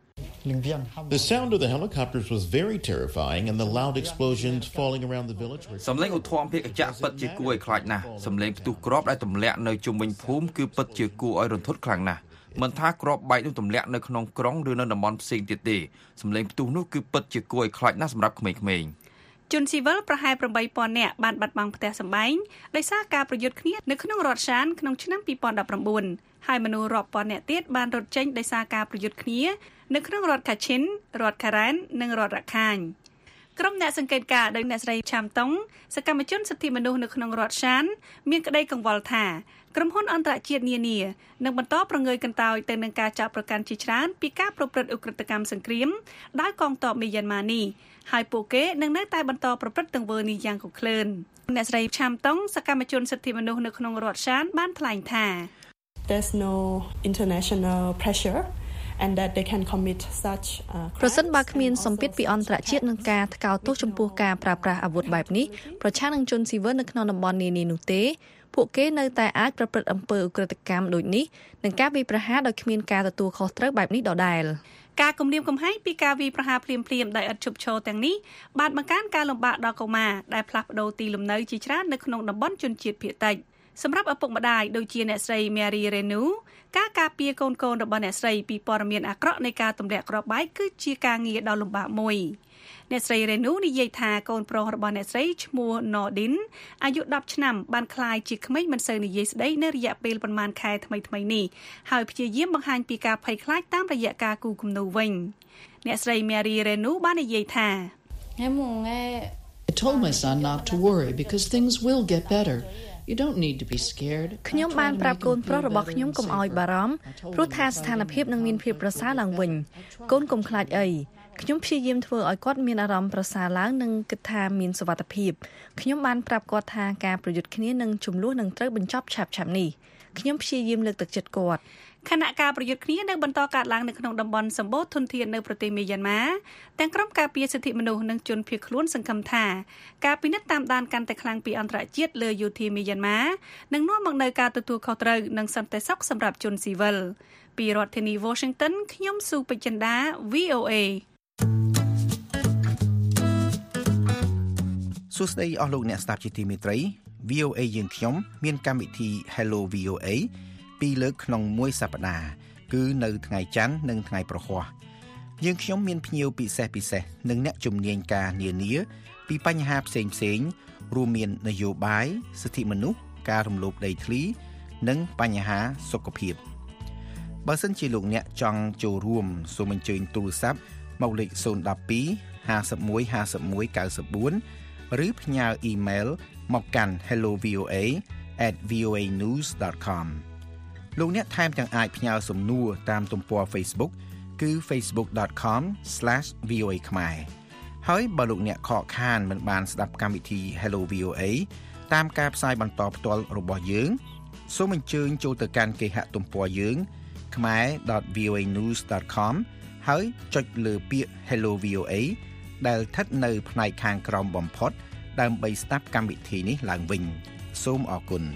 The sound of the helicopters was very terrifying and the loud explosions falling around the village. សំឡេងឧទ្ធម្ភាគចក្រពិតជាគួរឲ្យខ្លាចណាស់សំឡេងផ្ទុះគ្រាប់ដែលទម្លាក់នៅជុំវិញភូមិគឺពិតជាគួរឲ្យរន្ធត់ខ្លាំងណាស់មិនថាគ្រាប់បែកនោះទម្លាក់នៅក្នុងក្រុងឬនៅតំបន់ផ្សេងទៀតទេសំឡេងផ្ទុះនោះគឺពិតជាគួរឲ្យខ្លាចណាស់សម្រាប់ក្មេងៗជនស៊ីវិលប្រហែល 8,000 នាក់បានបាត់បង់ផ្ទះសម្បែងដោយសារការប្រយុទ្ធគ្នានៅក្នុងរដ្ឋសានក្នុងឆ្នាំ 2019 ហើយមនុស្សរាប់ពាន់នាក់ទៀតបានរត់ចេញដោយសារការប្រយុទ្ធគ្នានៅក្នុងរដ្ឋកាឈិនរដ្ឋការ៉ែននិងរដ្ឋរ៉ាខាញក្រុមអ្នកសង្កេតការណ៍ដោយអ្នកស្រីឆាំតុងសកម្មជនសិទ្ធិមនុស្សនៅក្នុងរដ្ឋសានមានក្តីកង្វល់ថាក្រុមហ៊ុនអន្តរជាតិនានានឹងបន្តប្រងើយកន្តើយទៅនឹងការចាប់ប្រកាន់ជាច្រើនពីការប្រព្រឹត្តឧក្រិដ្ឋកម្មសង្គ្រាមដោយកងទ័ពមីយ៉ាន់ម៉ានេះហើយពួកគេនឹងនៅតែបន្តប្រព្រឹត្តទង្វើនេះយ៉ាងគគ្រឹនអ្នកស្រីឆាំតុងសកម្មជនសិទ្ធិមនុស្សនៅក្នុងរដ្ឋសានបានថ្លែងថា There's no international pressure and that they can commit such ប្រសិនបើគ្មានសម្ពាធពីអន្តរជាតិនឹងការថ្កោលទោសចំពោះការប្រើប្រាស់អាវុធបែបនេះប្រឆាំងនឹងជនស៊ីវិលនៅក្នុងតំបន់នានានោះទេពួកគេនៅតែអាចប្រព្រឹត្តអំពើឧក្រិដ្ឋកម្មដូចនេះនិងការវាយប្រហារដោយគ្មានការទទួលខុសត្រូវបែបនេះដដែលការគំរាមកំហែងពីការវាយប្រហារភ្លាមៗដោយឥតឈប់ឈរទាំងនេះបានបង្កើនការលំបាកដល់កុមារដែលផ្លាស់ប្ដូរទីលំនៅជាច្រើននៅក្នុងតំបន់ជនជាតិភាគតិចសម្រាប់ឪពុកម្ដាយដូចជាអ្នកស្រី Mary Renu ការការពារកូនៗរបស់អ្នកស្រីពីព័ត៌មានអាក្រក់នៃការទម្លាក់គ្រាប់បែកគឺជាការងារដ៏លំបាកមួយអ្នកស្រី Renu និយាយថាកូនប្រុសរបស់អ្នកស្រីឈ្មោះ Nordin អាយុ10ឆ្នាំបានក្លាយជាក្មេងមិនសូវនិយាយស្ដីនៅរយៈពេលប៉ុន្មានខែថ្មីៗនេះហើយព្យាយាមបង្ហាញពីការភ័យខ្លាចតាមរយៈការគូគំនូវិញអ្នកស្រី Mary Renu បាននិយាយថា I told my son not to worry because things will get better. You don't need to be scared. ខ្ញុំបានប្រាប់កូនប្រុសរបស់ខ្ញុំកុំឲ្យបារម្ភព្រោះថាស្ថានភាពនឹងមានភាពប្រសើរឡើងវិញកូនកុំខ្លាចអីខ្ញុំព្យាយាមធ្វើឲ្យគាត់មានអារម្មណ៍ប្រសើរឡើងនិងគិតថាមានសុវត្ថិភាពខ្ញុំបានប្រាប់គាត់ថាការប្រយុទ្ធគ្នានឹងជម្លោះនឹងត្រូវបញ្ចប់ឆាប់ៗនេះខ្ញុំព្យាយាមលើកទឹកចិត្តគាត់ខណៈការប្រយុទ្ធគ្នានៅបន្តកើតឡើងនៅក្នុងតំបន់សម្បូរធនធាននៅប្រទេសមីយ៉ាន់ម៉ាទាំងក្រុមការពារសិទ្ធិមនុស្សនិងជនភៀសខ្លួនសង្ឃឹមថាការពិនិត្យតាមដានកាន់តែខ្លាំងពីអន្តរជាតិលើយោធាមីយ៉ាន់ម៉ានឹងនាំមកនូវការទទួលខុសត្រូវនិងសន្តិសុខសម្រាប់ជនស៊ីវិលពីរដ្ឋធានី Washington ខ្ញុំស៊ូពេជ្រចិន្តា VOA សួស្តីអស់លោកអ្នកស្ដាប់ជាទីមេត្រី VOA យើងខ្ញុំមានកម្មវិធី Hello VOA ពីរលើកក្នុងមួយសប្តាហ៍គឺនៅថ្ងៃច័ន្ទនិងថ្ងៃប្រហ័សយើងខ្ញុំមានភ្ញៀវពិសេសនិងអ្នកជំនាញការនានាពីបញ្ហាផ្សេងរួមមាននយោបាយសិទ្ធិមនុស្សការរំលោភដីធ្លីនិងបញ្ហាសុខភាពបើសិនជាលោកអ្នកចង់ចូលរួមសូមអញ្ជើញទូរស័ព្ទមកលេខ012 51 51 94 ឬផ្ញើអ៊ីមែលមកកាន់ hellovoa@voanews.com លោកអ្នកថែមទាំងអាចផ្ញើសំណួរតាមទំព័រ Facebook គឺ facebook.com/voa ខ្មែរហើយបើលោកអ្នកខកខានមិនបានស្ដាប់កម្មវិធី Hello VOA តាមការផ្សាយបន្តផ្ទាល់របស់យើងសូមអញ្ជើញចូលទៅកាន់គេហទំព័រយើង khmer.voanews.com ហើយចុចលើពាក្យ Hello VOA ដែលស្ថិតនៅផ្នែកខាងក្រោមបំផុតដើម្បីស្ដាប់កម្មវិធីនេះឡើងវិញសូមអរគុណ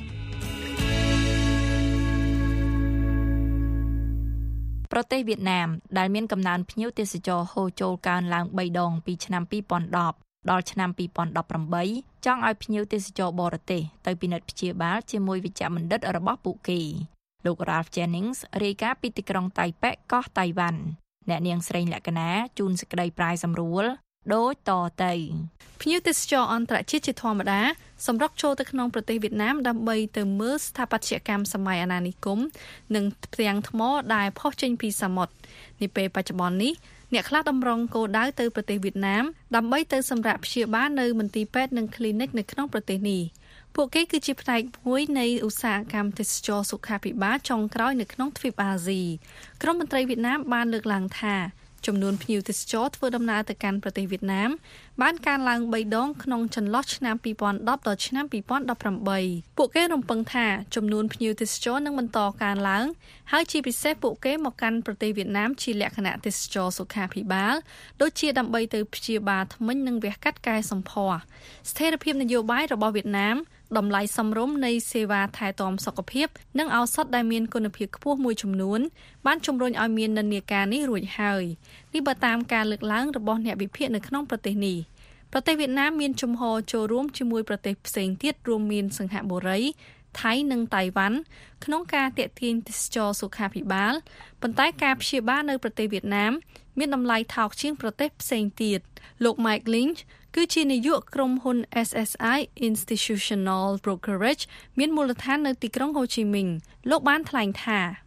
ប្រទេសវៀតណាមដែលមានកំណើនភ្ញៀវទេសចរហូរចូលកើនឡើង3ដងពីឆ្នាំ2010ដល់ឆ្នាំ2018ចង់ឲ្យភ្ញៀវទេសចរបរទេសទៅពិនិត្យព្យាបាលជាមួយវិជ្ជបណ្ឌិតរបស់ពួកគេលោក Ralph Jennings រាយការណ៍ពីទីក្រុងតៃប៉េកោះតៃវ៉ាន់អ្នកនាងស្រីលក្ខណាជួនសេចក្តីប្រាយសម្រួលដូចតទៅភ្ញៀវទេសចរអន្តរជាតិជាធម្មតាសម្រុកចូលទៅក្នុងប្រទេសវៀតណាមដើម្បីទៅមើលស្ថាបត្យកម្មសម័យអាណានិគមនិងផ្ទាំងថ្មដែលផុសចេញពីសមុទ្រនាពេលបច្ចុប្បន្ននេះអ្នកខ្លះតម្រង់គោលដៅទៅប្រទេសវៀតណាមដើម្បីទៅសម្រាប់ព្យាបាលនៅមន្ទីរពេទ្យនិងគ្លីនិកនៅក្នុងប្រទេសនេះពួកគេគឺជាផ្នែកមួយនៃឧស្សាហកម្មទេសចរសុខាភិបាលចុងក្រោយនៅក្នុងទ្វីបអាស៊ីក្រុមមន្ត្រីវៀតណាមបានលើកឡើងថាចំនួនភ្ញៀវទេសចរធ្វើដំណើរទៅកាន់ប្រទេសវៀតណាមបានកើនឡើង3ដងក្នុងចន្លោះឆ្នាំ2010ដល់ឆ្នាំ2018ពួកគេរំពឹងថាចំនួនភ្ញៀវទេសចរនឹងបន្តកើនឡើងហើយជាពិសេសពួកគេមកកាន់ប្រទេសវៀតណាមជាលក្ខណៈទេសចរសុខាភិបាលដូចជាដើម្បីទៅព្យាបាលធ្មេញនិងវះកាត់កែសម្ផស្សស្ថិរភាពនយោបាយរបស់វៀតណាមតម្លៃសមរម្យនៃសេវាថែទាំសុខភាពនិងឱសថដែលមានគុណភាពខ្ពស់មួយចំនួនបានជំរុញឲ្យមាននិន្នាការនេះរួចហើយនេះបើតាមការលើកឡើងរបស់អ្នកវិភាគនៅក្នុងប្រទេសនេះប្រទេសវៀតណាមមានជំហរចូលរួមជាមួយប្រទេសផ្សេងទៀតរួមមានសិង្ហបុរីថៃនិងតៃវ៉ាន់ក្នុងការទាក់ទាញទេសចរសុខាភិបាលប៉ុន្តែការព្យាបាលនៅប្រទេសវៀតណាមមានតម្លៃថោកជាងប្រទេសផ្សេងទៀតលោក Mike Lynch គឺជានាយកក្រុមហ៊ុន SSI Institutional Brokerage មានមូលដ្ឋាននៅទីក្រុងហូជីមិញលោកបានថ្លែងថា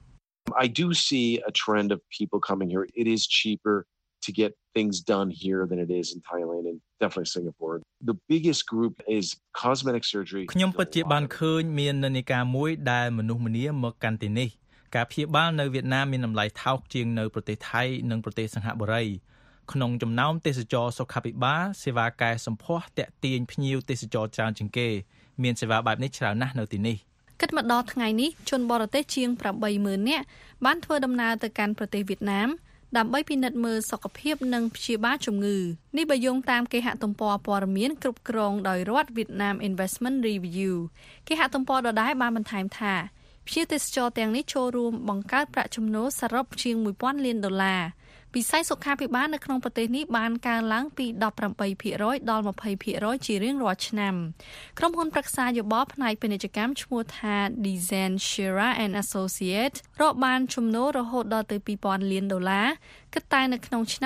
I do see a trend of people coming here. It is cheaper to get things done here than it is in Thailand and definitely Singapore. The biggest group is cosmetic surgery. ខ្ញុំពិតជាបានឃើញមាននិន្នាការមួយដែលមនុស្សម្នាមកកាន់ទីនេះការព្យាបាលនៅវៀតណាមមានតម្លៃថោកជាងនៅប្រទេសថៃនិងប្រទេសសិង្ហបុរីក្នុងចំណោមទេសចរសុខាភិបាលសេវាកែសម្ផស្សតាក់ទាញភ្ញៀវទេសចរច្រើនជាងគេមានសេវាបែបនេះច្រើនណាស់នៅទីនេះគិតមកដល់ថ្ងៃនេះជនបរទេសជាង 80,000 នាក់បានធ្វើដំណើរទៅកាន់ប្រទេសវៀតណាមដើម្បីពិនិត្យមើលសុខភាពនិងព្យាបាលជំងឺនេះបើយោងតាមគេហទំព័រព័ត៌មានគ្រប់គ្រងដោយរដ្ឋ Vietnam Investment Review គេហទំព័រដដែលបានបន្ថែមថាភ្ញៀវទេសចរទាំងនេះចូលរួមបង្កើតប្រាក់ចំណូលសរុបជាង $1,000 លានវិស័យសុខាភិបាលនៅក្នុងប្រទេសនេះបានកើនឡើងពី 18% ដល់ 20% ជារៀងរាល់ឆ្នាំក្រុមហ៊ុនប្រឹក្សាយោបល់ផ្នែកពាណិជ្ជកម្មឈ្មោះថា Design Shira and Associates រកបានចំណូលរហូតដល់ទៅ $2,000 លានគិតតែនៅក្នុងឆ្នាំ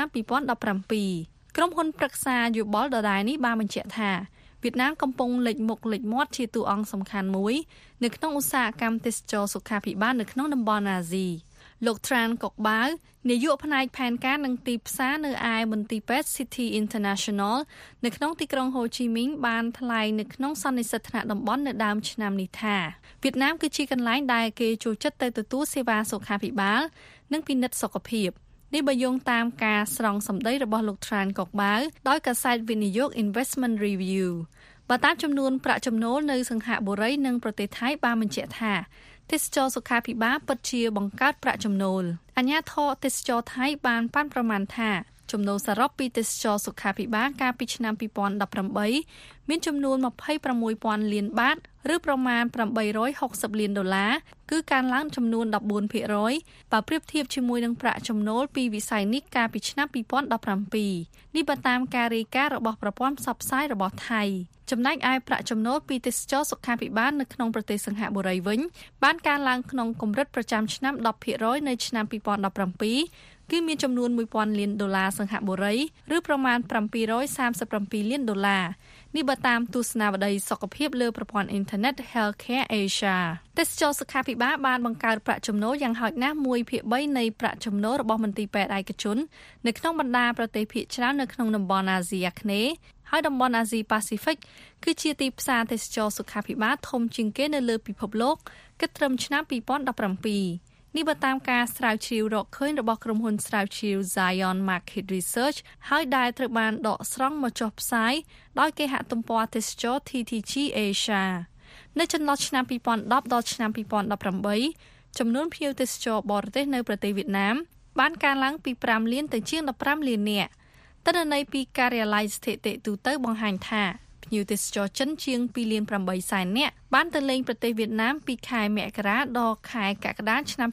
2017 ក្រុមហ៊ុនប្រឹក្សាយោបល់ដដែលនេះបានបញ្ជាក់ថាវៀតណាមកំពុងលេចមុខលេចមាត់ជាតួអង្គសំខាន់មួយនៅក្នុងឧស្សាហកម្មទេសចរសុខាភិបាលនៅក្នុងតំបន់អាស៊ីលោក Tran Kok Bao នាយកផ្នែកផែនការនិងទីផ្សារនៅឯមន្ទីរពេទ្យ City International នៅក្នុងទីក្រុងហូជីមិញបានថ្លែងនៅក្នុងសន្និសីទថ្នាក់តំបន់នៅដើមឆ្នាំនេះថាវៀតណាមគឺជាកន្លែងដែលគេចូលចិត្តទៅទទួលសេវាសុខាភិបាលនិងពិនិត្យសុខភាពនេះបើយោងតាមការស្រង់សម្ដីរបស់លោក Tran Kok Bao ដោយកាសែតវិនិយោគ Investment Review បើតាមចំនួនប្រាក់ចំណូលនៅសង្ហបុរីនិងប្រទេសថៃបានបញ្ជាក់ថាទេសចរសុខាភិបាលពិតជាបង្កើតប្រាក់ចំណូលអាជ្ញាធរទេសចរថៃបានប៉ាន់ប្រមាណថាចំណូលសរុបពីទេសចរសុខាភិបាលកាលពីឆ្នាំ 2018 មានចំនួន 26,000 លានបាតឬប្រមាណ $860 លានគឺកើនឡើងចំនួន 14% បើប្រៀបធៀបជាមួយនឹងប្រាក់ចំណូលពីវិស័យនេះកាលពីឆ្នាំ 2017 នេះបើតាមការរាយការណ៍របស់ប្រព័ន្ធផ្សព្វផ្សាយរបស់ថៃចំណែកឯប្រាក់ចំណូលពីទេសចរសុខាភិបាលនៅក្នុងប្រទេសសិង្ហបុរីវិញបានកើនឡើងក្នុងកម្រិតប្រចាំឆ្នាំ 10% នៅឆ្នាំ 2017 គឺមានចំនួន $1,000 លានសិង្ហបុរីឬប្រមាណ $737 លាននេះបើតាមទស្សនាវដ្តីសុខភាពលើប្រព័ន្ធអ៊ីនធឺណិត Healthcare Asia ទេសចរសុខាភិបាលបានបង្កើតប្រាក់ចំណូលយ៉ាងហោចណាស់ 1/3 នៃប្រាក់ចំណូលរបស់មន្ទីរពេទ្យឯកជននៅក្នុងបណ្ដាប្រទេសភាគច្រើននៅក្នុងតំបន់អាស៊ីអាគ្នេយ៍ហើយតំបន់អាស៊ីប៉ាស៊ីហ្វិកគឺជាទីផ្សារទេសចរសុខាភិបាលធំជាងគេនៅលើពិភពលោកគិតត្រឹមឆ្នាំ 2017 នេះបើតាមការស្រាវជ្រាវរកឃើញរបស់ក្រុមហ៊ុនស្រាវជ្រាវ Zion Market Research ហើយដែលត្រូវបានដកស្រង់មកចុះផ្សាយដោយគេហទំព័រទេសចរ TTG Asia នៅចន្លោះឆ្នាំ 2010 ដល់ឆ្នាំ 2018 ចំនួនភ្ញៀវទេសចរបរទេសនៅប្រទេសវៀតណាមបានកើនឡើងពី 5 លានទៅជាង 15 លាននាក់ទិន្នន័យពីការិយាល័យស្ថិតិទូទៅបង្ហាញថាភ្ញៀវទេសចរចិនជាង 2.8 សែននាក់បានទៅលេងប្រទេសវៀតណាមពីខែមករាដល់ខែកក្កដាឆ្នាំ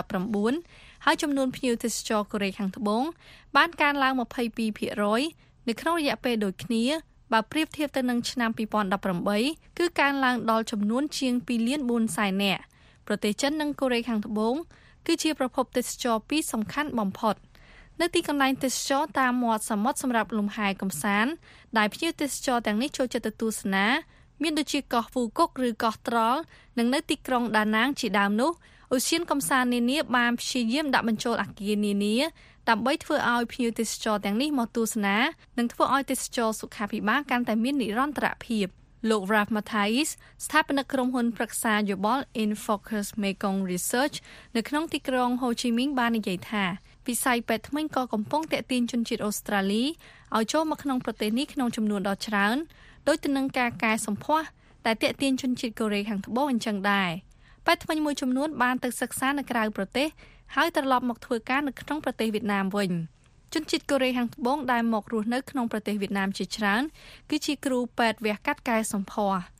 2019 ហើយចំនួនភ្ញៀវទេសចរកូរ៉េខាងត្បូងបានកើនឡើង 22% នៅក្នុងរយៈពេលដូចគ្នាបើប្រៀបធៀបទៅនឹងឆ្នាំ 2018 គឺកើនឡើងដល់ចំនួនជាង 2.4 សែននាក់ប្រទេសចិននិងកូរ៉េខាងត្បូងគឺជាប្រភពទេសចរពីរសំខាន់បំផុតនៅទីកន្លែងទេសចរតាមមាត់សមុទ្រសម្រាប់លំហែកម្សាន្តដែលភ្ញៀវទេសចរទាំងនេះចូលចិត្តទៅទស្សនាមានដូចជាកោះហ្វូកុកឬកោះត្រល់និងនៅទីក្រុងដាណាងជាដើមនោះឧស្សាហកម្សាន្តនានាបានព្យាយាមដាក់បញ្ចូលអគារនានាដើម្បីធ្វើឲ្យភ្ញៀវទេសចរទាំងនេះមកទស្សនានិងធ្វើឲ្យទេសចរសុខាភិបាលកាន់តែមាននិរន្តរភាពលោក Ralph Mathais ស្ថាបនិកក្រុមហ៊ុនប្រឹក្សាយោបល់ Infocus Mekong Research នៅក្នុងទីក្រុងហូជីមិញបាននិយាយថាវិស័យពេទ្យថ្មីក៏កំពុងទាក់ទាញជនជាតិអូស្ត្រាលីឲ្យចូលមកក្នុងប្រទេសនេះក្នុងចំនួនដ៏ច្រើនដោយទៅនឹងការកែសម្ផស្សតែទាក់ទាញជនជាតិកូរ៉េខាងត្បូងអញ្ចឹងដែរពេទ្យថ្មីមួយចំនួនបានទៅសិក្សានៅក្រៅប្រទេសហើយត្រឡប់មកធ្វើការនៅក្នុងប្រទេសវៀតណាមវិញជនជាតិកូរ៉េខាងត្បូងដែលមករស់នៅក្នុងប្រទេសវៀតណាមជាច្រើនគឺជាគ្រូពេទ្យវះកាត់កែសម្ផស្ស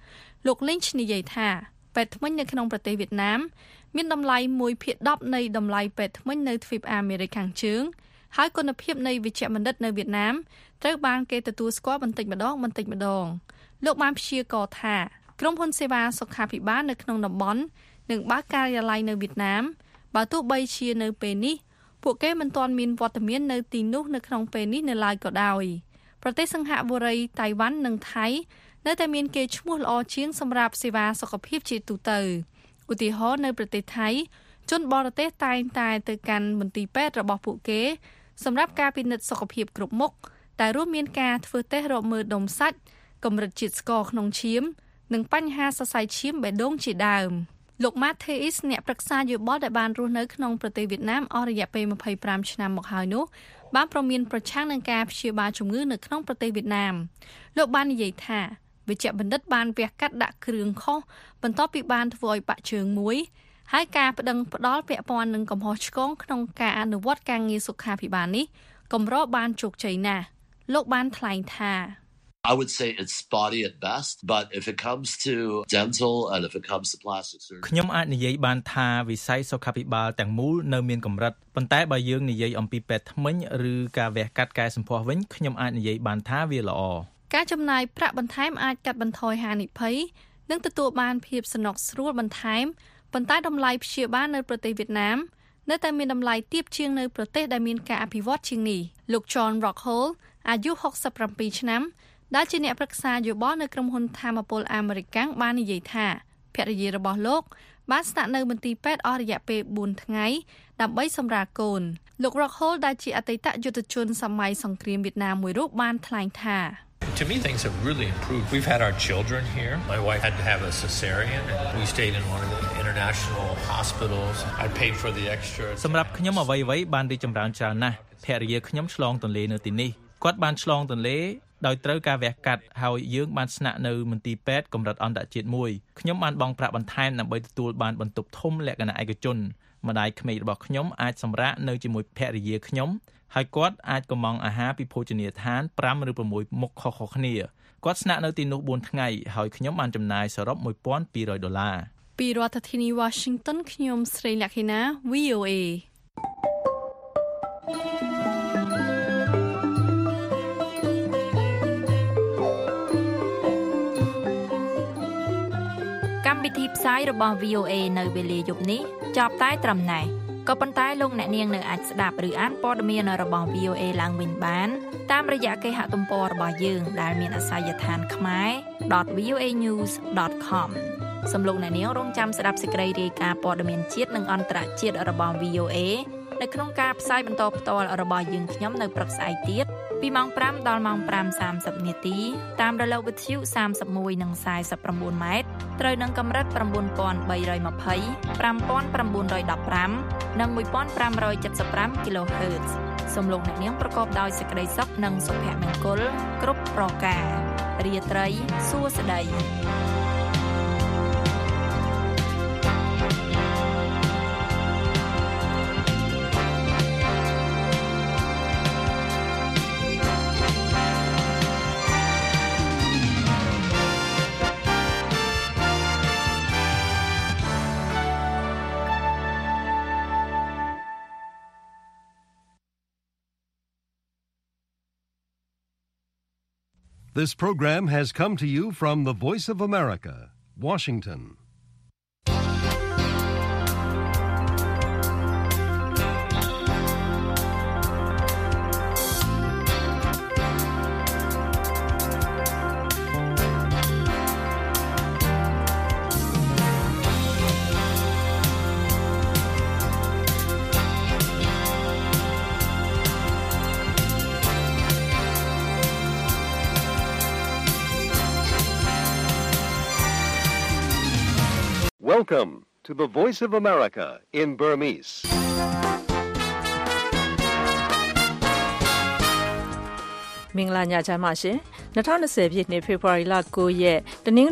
លោក Lynch និយាយថាពេទ្យថ្មីនៅក្នុងប្រទេសវៀតណាមមានតម្លៃ 1/10 នៃតម្លៃពេទ្យថ្មីនៅទ្វីបអាមេរិកខាងជើងហើយគុណភាពនៃវេជ្ជបណ្ឌិតនៅវៀតណាមត្រូវបានគេទទួលស្គាល់បន្តិចម្ដងលោកបានព្យាករណ៍ថាក្រុមហ៊ុនសេវាសុខាភិបាលនៅក្នុងតំបន់នឹងបើកការិយាល័យនៅវៀតណាមបើទោះបីជានៅពេលនេះពួកគេមិនទាន់មានវត្តមាននៅទីនោះនៅក្នុងពេលនេះនៅឡើយក៏ដោយប្រទេសសិង្ហបុរីតៃវ៉ាន់និងថៃនៅតែមានកេរ្តិ៍ឈ្មោះល្អជាងសម្រាប់សេវាសុខភាពជាទូទៅឧទាហរណ៍នៅប្រទេសថៃជនបរទេសតែងតែទៅកាន់មន្ទីរពេទ្យរបស់ពួកគេសម្រាប់ការពិនិត្យសុខភាពគ្រប់មុខតែរួមមានការធ្វើតេស្តរកមើលដុំសាច់កម្រិតជាតិស្ករក្នុងឈាមនិងបញ្ហាសរសៃឈាមបេះដូងជាដើមលោក Matheis អ្នកប្រឹក្សាយោបល់ដែលបានរស់នៅក្នុងប្រទេសវៀតណាមអស់រយៈពេល25ឆ្នាំមកហើយនោះបានប្រមានប្រឆាំងនឹងការព្យាបាលជំងឺនៅក្នុងប្រទេសវៀតណាមលោកបាននិយាយថាវេជ្ជបណ្ឌិតបានវះកាត់ដាក់គ្រឿងខុសបន្ទាប់ពីបានធ្វើឲ្យបាក់ជើងមួយហើយការប្តឹងផ្ដាល់ពាក់ព័ន្ធនឹងកំហុសឆ្គងក្នុងការអនុវត្តការងារសុខាភិបាលនេះកម្របានជោគជ័យណាស់លោកបានថ្លែងថា I would say it's spotty at best, but if it comes to dental and if it comes to plastic surgery ខ្ញុំអាចនិយាយបានថាវិស័យសុខាភិបាលទាំងមូលនៅមានកម្រិតប៉ុន្តែបើយើងនិយាយអំពីពេទ្យថ្មីឬការវះកាត់កែសម្ផស្សវិញខ្ញុំអាចនិយាយបានថាវាល្អការចំណាយប្រាក់បន្ថែមអាចកាត់បន្ថយហានិភ័យនិងទទួលបានភាពសំណុកស្រួលបន្ថែមប៉ុន្តែតម្លៃព្យាបាលនៅប្រទេសវៀតណាមនៅតែមានតម្លៃទាបជាងនៅប្រទេសដែលមានការអភិវឌ្ឍជាងនេះលោក John Rockhold អាយុ67ឆ្នាំដែលជាអ្នកប្រឹក្សាយោបល់នៅក្រុមហ៊ុនថាមពលអាមេរិកបាននិយាយថាភរិយារបស់លោកបានស្នាក់នៅមន្ទីរពេទ្យអស់រយៈពេល4ថ្ងៃដើម្បីសម្រាលកូនលោក Rockhold ដែលជាអតីតយុទ្ធជនសម័យសង្គ្រាមវៀតណាមមួយរូបបានថ្លែងថា To me, things have really improved. We've had our children here. My wife had to have a cesarean, and we stayed in one of the international hospitals. I paid for the extra. សម្រាប់ខ្ញុំអ្វីៗបានរីកចម្រើនច្រើនណាស់ភរិយាខ្ញុំឆ្លងទន្លេនៅទីនេះគាត់បានឆ្លងទន្លេដោយត្រូវការវះកាត់ហើយយើងបានស្នាក់នៅមន្ទីរពេទ្យកម្រិតអន្តរជាតិមួយខ្ញុំបានបង់ប្រាក់បន្ថែមដើម្បីទទួលបានបន្ទប់ធំលក្ខណៈឯកជនម្ដាយក្មេករបស់ខ្ញុំអាចសម្រាកនៅជាមួយភរិយាខ្ញុំហើយគាត់អាចកម្មង់អាហារពីភោជនីយដ្ឋាន5ឬ6មុខខុសៗគ្នាគាត់ស្នាក់នៅទីនោះ4ថ្ងៃហើយខ្ញុំបានចំណាយសរុប$1,200 ពីរដ្ឋធានី Washington ខ្ញុំស្រីលក្ខិណា VOA កម្មវិធីផ្សាយរបស់ VOA នៅវេលាយប់នេះចប់តែត្រឹមណេះក៏ប៉ុន្តែលោកអ្នកនាងនៅអាចស្ដាប់ឬអានព័ត៌មានរបស់ VOA ឡើងវិញបានតាមរយៈគេហទំព័ររបស់យើងដែលមានអាសយដ្ឋានkhmer.voanews.com សូមលោកអ្នកនាងរងចាំស្ដាប់សេចក្តីរាយការណ៍ព័ត៌មានជាតិនិងអន្តរជាតិរបស់ VOA នៅក្នុងការផ្សាយបន្តផ្ទាល់របស់យើងខ្ញុំនៅព្រឹកស្អែកទៀតពីម៉ោង5ដល់ម៉ោង 5:30 នាទីតាមរលកវិទ្យុ31និង49ម៉ែត្រត្រូវនឹងកម្រិត 9320 5915 និង 1575 kHz សូមលោកអ្នកនាងប្រកបដោយសេចក្តីសុខនិងសុភមង្គលគ្រប់ប្រការរាត្រីសួស្តី This program has come to you from the Voice of America, Washington. Welcome to the Voice of America in Burmese. မင်္ဂလာညချမ်းပါရှင်2020ပြည့်နှစ်ဖေဖော်ဝါရီလ9ရက်တနင်္